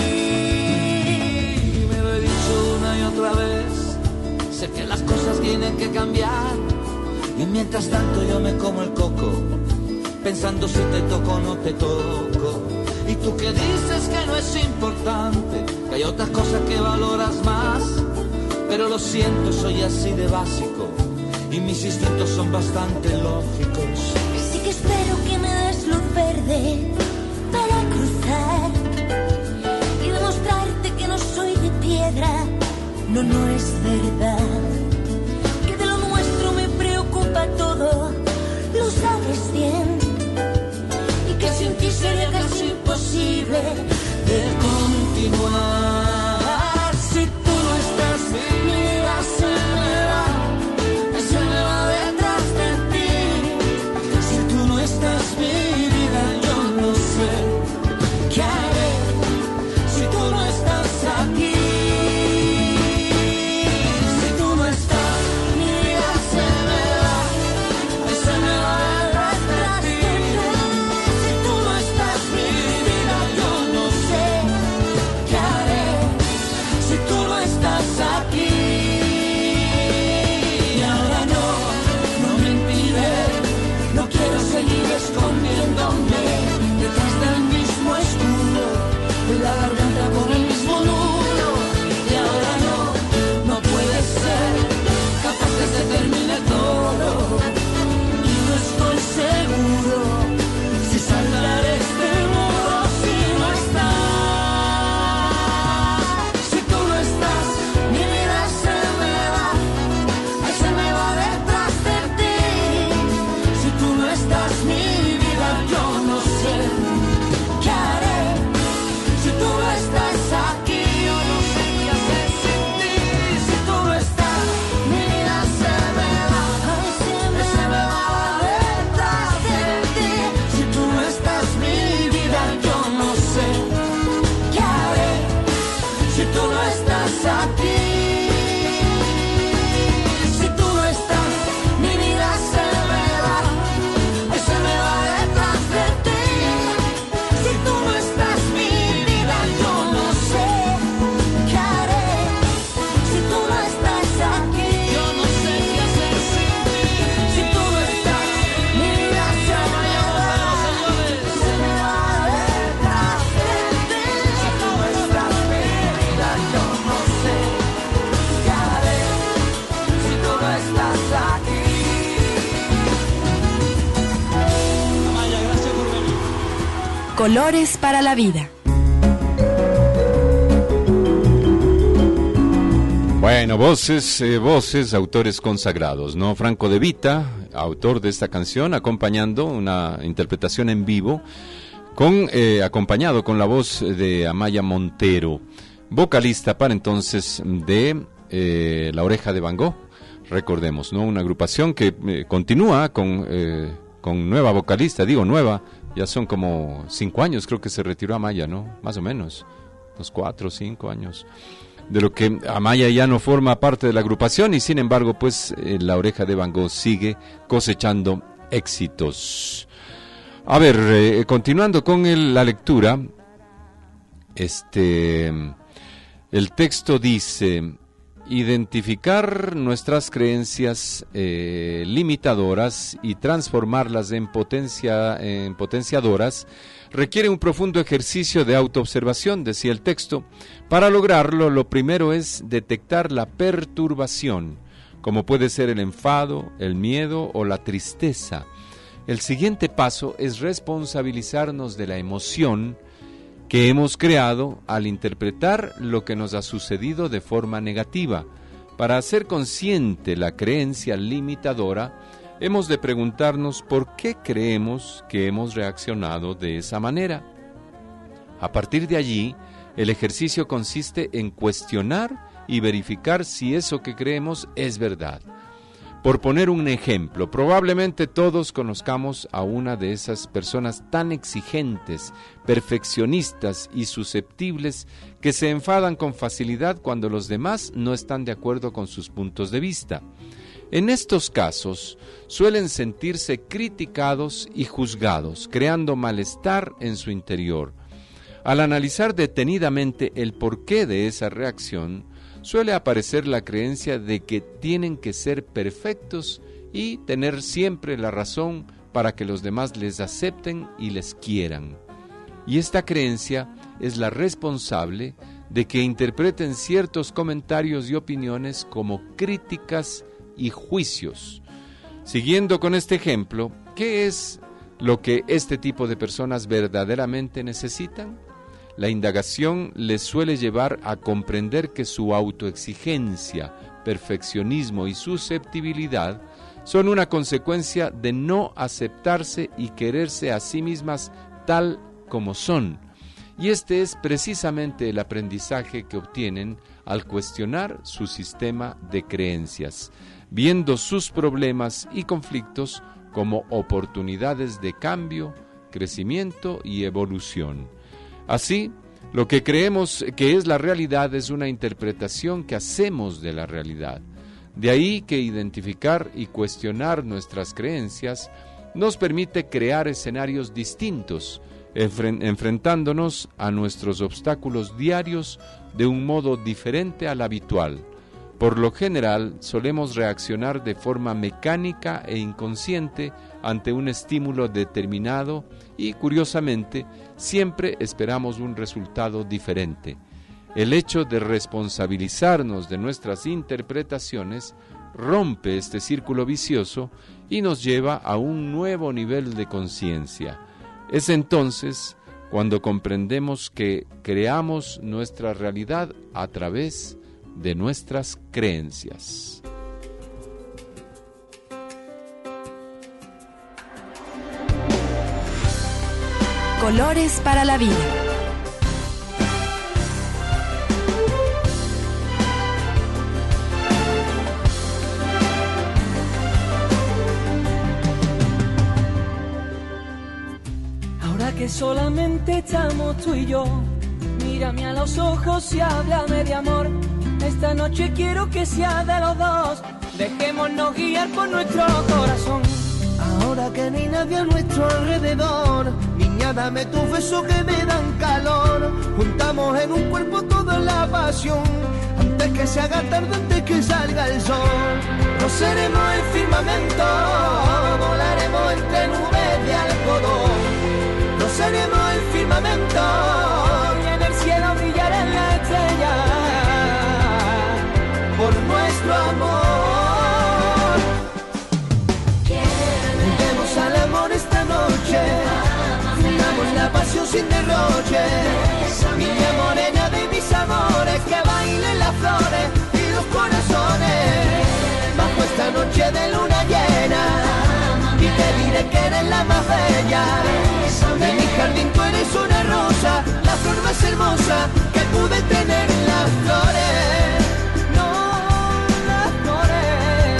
y me lo he dicho una y otra vez, sé que las cosas tienen que cambiar, y mientras tanto yo me como el coco, pensando si te toco o no te toco. Y tú que dices que no es importante, que hay otras cosas que valoras más, pero lo siento, soy así de básico y mis instintos son bastante lógicos. Así que espero que me des luz verde para cruzar y demostrarte que no soy de piedra. No, no es verdad que de lo nuestro me preocupa todo, lo sabes bien, y que sin ti sería casi imposible de continuar. Si tú no estás, mi Colores para la vida. Bueno, voces, autores consagrados, ¿no? Franco De Vita, autor de esta canción, acompañando una interpretación en vivo, acompañado con la voz de Amaya Montero, vocalista para entonces de La Oreja de Van Gogh. Recordemos, ¿no? Una agrupación que continúa con nueva vocalista, digo nueva, ya son como 5 años, creo que se retiró Amaya, ¿no? Más o menos, unos 4 o 5 años. De lo que Amaya ya no forma parte de la agrupación y sin embargo, pues La Oreja de Van Gogh sigue cosechando éxitos. A ver, continuando con la lectura, el texto dice: identificar nuestras creencias limitadoras y transformarlas en potenciadoras requiere un profundo ejercicio de autoobservación, decía el texto. Para lograrlo, lo primero es detectar la perturbación, como puede ser el enfado, el miedo o la tristeza. El siguiente paso es responsabilizarnos de la emoción que hemos creado al interpretar lo que nos ha sucedido de forma negativa. Para hacer consciente la creencia limitadora, hemos de preguntarnos por qué creemos que hemos reaccionado de esa manera. A partir de allí, el ejercicio consiste en cuestionar y verificar si eso que creemos es verdad. Por poner un ejemplo, probablemente todos conozcamos a una de esas personas tan exigentes, perfeccionistas y susceptibles que se enfadan con facilidad cuando los demás no están de acuerdo con sus puntos de vista. En estos casos, suelen sentirse criticados y juzgados, creando malestar en su interior. Al analizar detenidamente el porqué de esa reacción, suele aparecer la creencia de que tienen que ser perfectos y tener siempre la razón para que los demás les acepten y les quieran. Y esta creencia es la responsable de que interpreten ciertos comentarios y opiniones como críticas y juicios. Siguiendo con este ejemplo, ¿qué es lo que este tipo de personas verdaderamente necesitan? La indagación les suele llevar a comprender que su autoexigencia, perfeccionismo y susceptibilidad son una consecuencia de no aceptarse y quererse a sí mismas tal como son. Y este es precisamente el aprendizaje que obtienen al cuestionar su sistema de creencias, viendo sus problemas y conflictos como oportunidades de cambio, crecimiento y evolución. Así, lo que creemos que es la realidad es una interpretación que hacemos de la realidad. De ahí que identificar y cuestionar nuestras creencias nos permite crear escenarios distintos, enfrentándonos a nuestros obstáculos diarios de un modo diferente al habitual. Por lo general, solemos reaccionar de forma mecánica e inconsciente ante un estímulo determinado y, curiosamente, siempre esperamos un resultado diferente. El hecho de responsabilizarnos de nuestras interpretaciones rompe este círculo vicioso y nos lleva a un nuevo nivel de conciencia. Es entonces cuando comprendemos que creamos nuestra realidad a través de nuestras creencias. Colores para la vida. Ahora que solamente estamos tú y yo, mírame a los ojos y háblame de amor. Esta noche quiero que sea de los dos, dejémonos guiar por nuestro corazón. Ahora que no hay nadie a nuestro alrededor, niña, dame tus besos que me dan calor. Juntamos en un cuerpo toda la pasión, antes que se haga tarde, antes que salga el sol. Rozaremos el firmamento, volaremos entre nubes de algodón. Rozaremos el firmamento y en el cielo brillarán las estrellas por nuestro amor. Juguemos al amor esta noche, fundamos la pasión sin derroche. Niña morena de mis amores, que bailen las flores y los corazones. Bajo esta noche de luna llena, y te diré que eres la más bella. De mi jardín tú eres una rosa, la flor más hermosa que pude tener en las flores. No, las flores.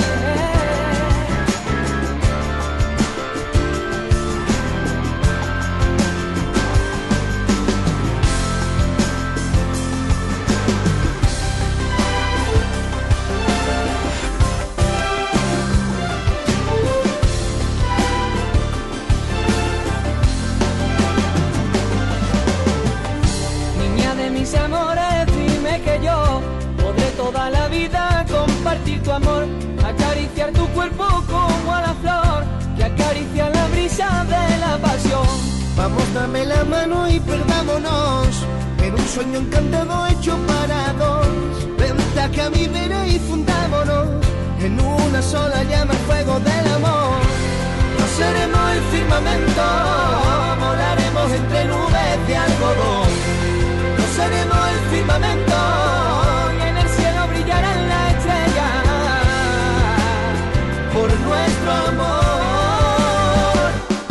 Mis amores, dime que yo podré toda la vida compartir tu amor, acariciar tu cuerpo como a la flor que acaricia la brisa de la pasión. Vamos, dame la mano y perdámonos en un sueño encantado hecho para dos. Vente acá a mi vera y fundámonos en una sola llama, el fuego del amor. No seremos el firmamento, volaremos entre nubes de algodón. Seremos el firmamento y en el cielo brillarán las estrellas por nuestro amor.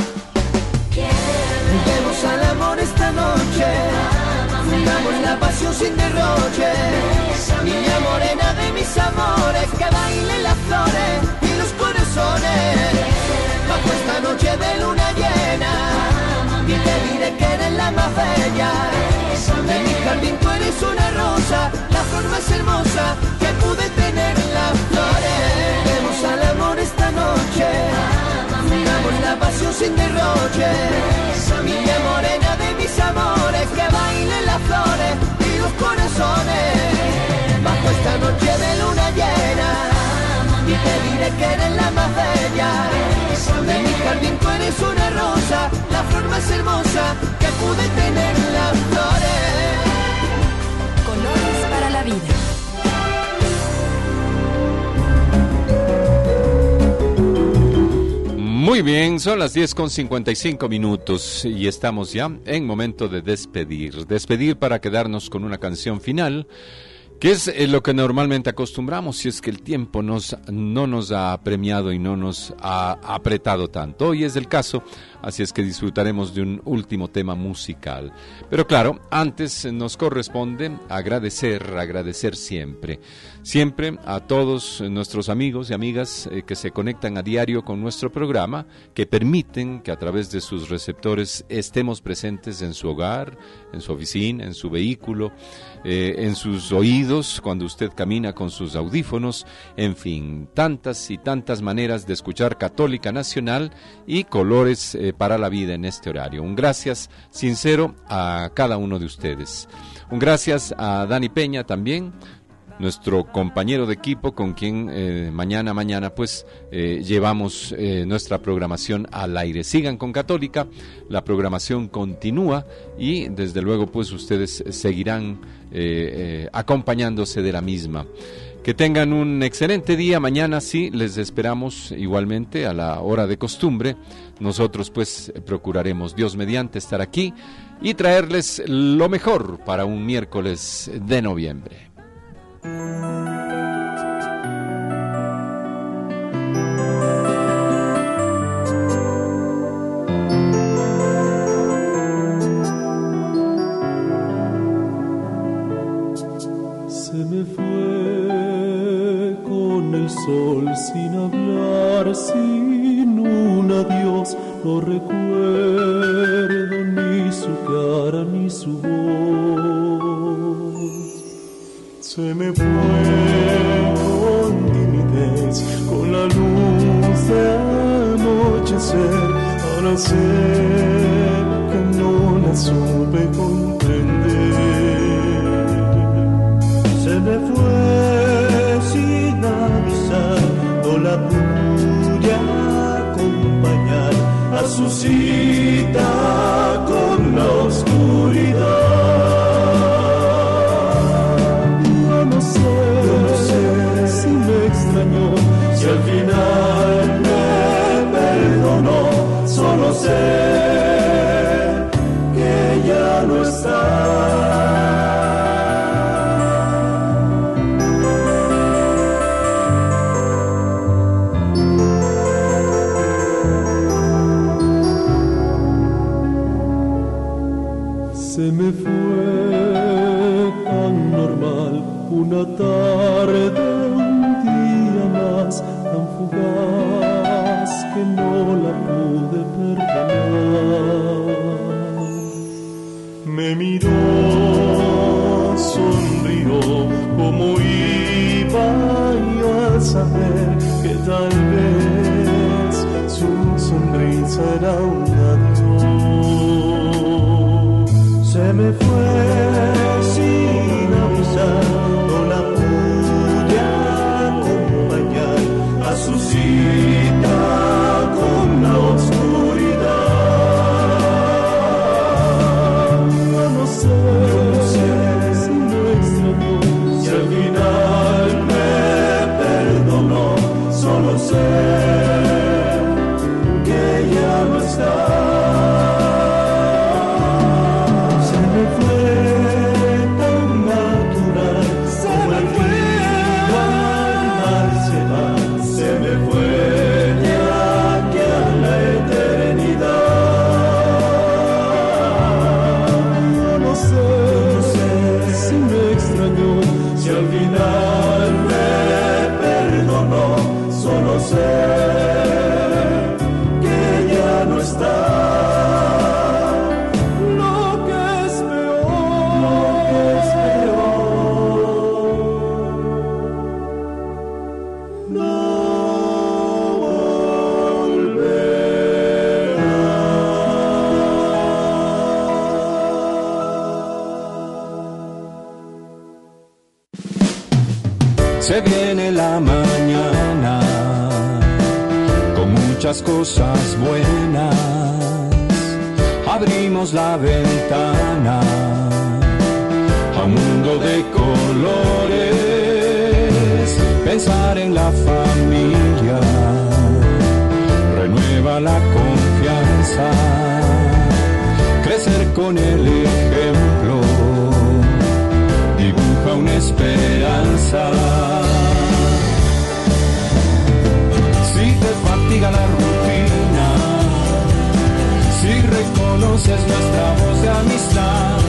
Juguemos al amor esta noche, fundamos la pasión sin derroche. Niña morena de mis amores, que bailen las flores y los corazones. Bajo esta noche de luna llena, y te diré que eres la más bella. De mi jardín tú eres una rosa, la flor más hermosa que pude tener en las flores. Vemos al amor esta noche, fundamos la pasión sin derroche. Niña morena de mis amores, que bailen las flores y los corazones. Bajo esta noche de luna llena, y te diré que eres la más bella. De mi jardín tú eres una rosa, la flor más hermosa que pude tener en las flores. Colores para la vida. Muy bien, son las 10:55 y estamos ya en momento de despedir. Despedir para quedarnos con una canción final, que es lo que normalmente acostumbramos si es que el tiempo no nos ha premiado y no nos ha apretado tanto. Hoy es el caso, así es que disfrutaremos de un último tema musical. Pero claro, antes nos corresponde agradecer siempre a todos nuestros amigos y amigas que se conectan a diario con nuestro programa, que permiten que a través de sus receptores estemos presentes en su hogar, en su oficina, en su vehículo, en sus oídos, cuando usted camina con sus audífonos, en fin, tantas y tantas maneras de escuchar Católica Nacional y Colores para la Vida en este horario. Un gracias sincero a cada uno de ustedes. Un gracias a Dani Peña también, nuestro compañero de equipo con quien mañana pues llevamos nuestra programación al aire. Sigan con Católica, la programación continúa y desde luego pues ustedes seguirán acompañándose de la misma. Que tengan un excelente día. Mañana sí les esperamos igualmente a la hora de costumbre. Nosotros pues procuraremos, Dios mediante, estar aquí y traerles lo mejor para un miércoles de noviembre. Se me fue con el sol sin hablar, sin un adiós. No recuerdo ni su cara ni su voz. Se me fue con timidez, con la luz de anochecer. Ahora sé que no la supe comprender. Se me fue sin avisar, no la pude acompañar a su cita con la oscuridad. Yo no sé si me extrañó, si al final me perdonó. Solo sé que al saber que tal vez su sonrisa era un adiós. Se me fue sin avisar, no la pude acompañar a su cita con la oscuridad. No sé si me extrañó, si al final me perdonó, solo sé que ya no está. Se me fue tan natural, como el río al mar se va. Se me fue de aquí a la eternidad. No sé si me extrañó, si al final me perdonó, solo sé que ya no está. Lo que es peor, no Se viene la mañana con muchas cosas buenas. Abrimos la ventana a un mundo de colores. Pensar en la familia renueva la confianza. Crecer con el ejemplo dibuja una esperanza. Si te fatiga la rutina, si reconoces nuestra voz de amistad,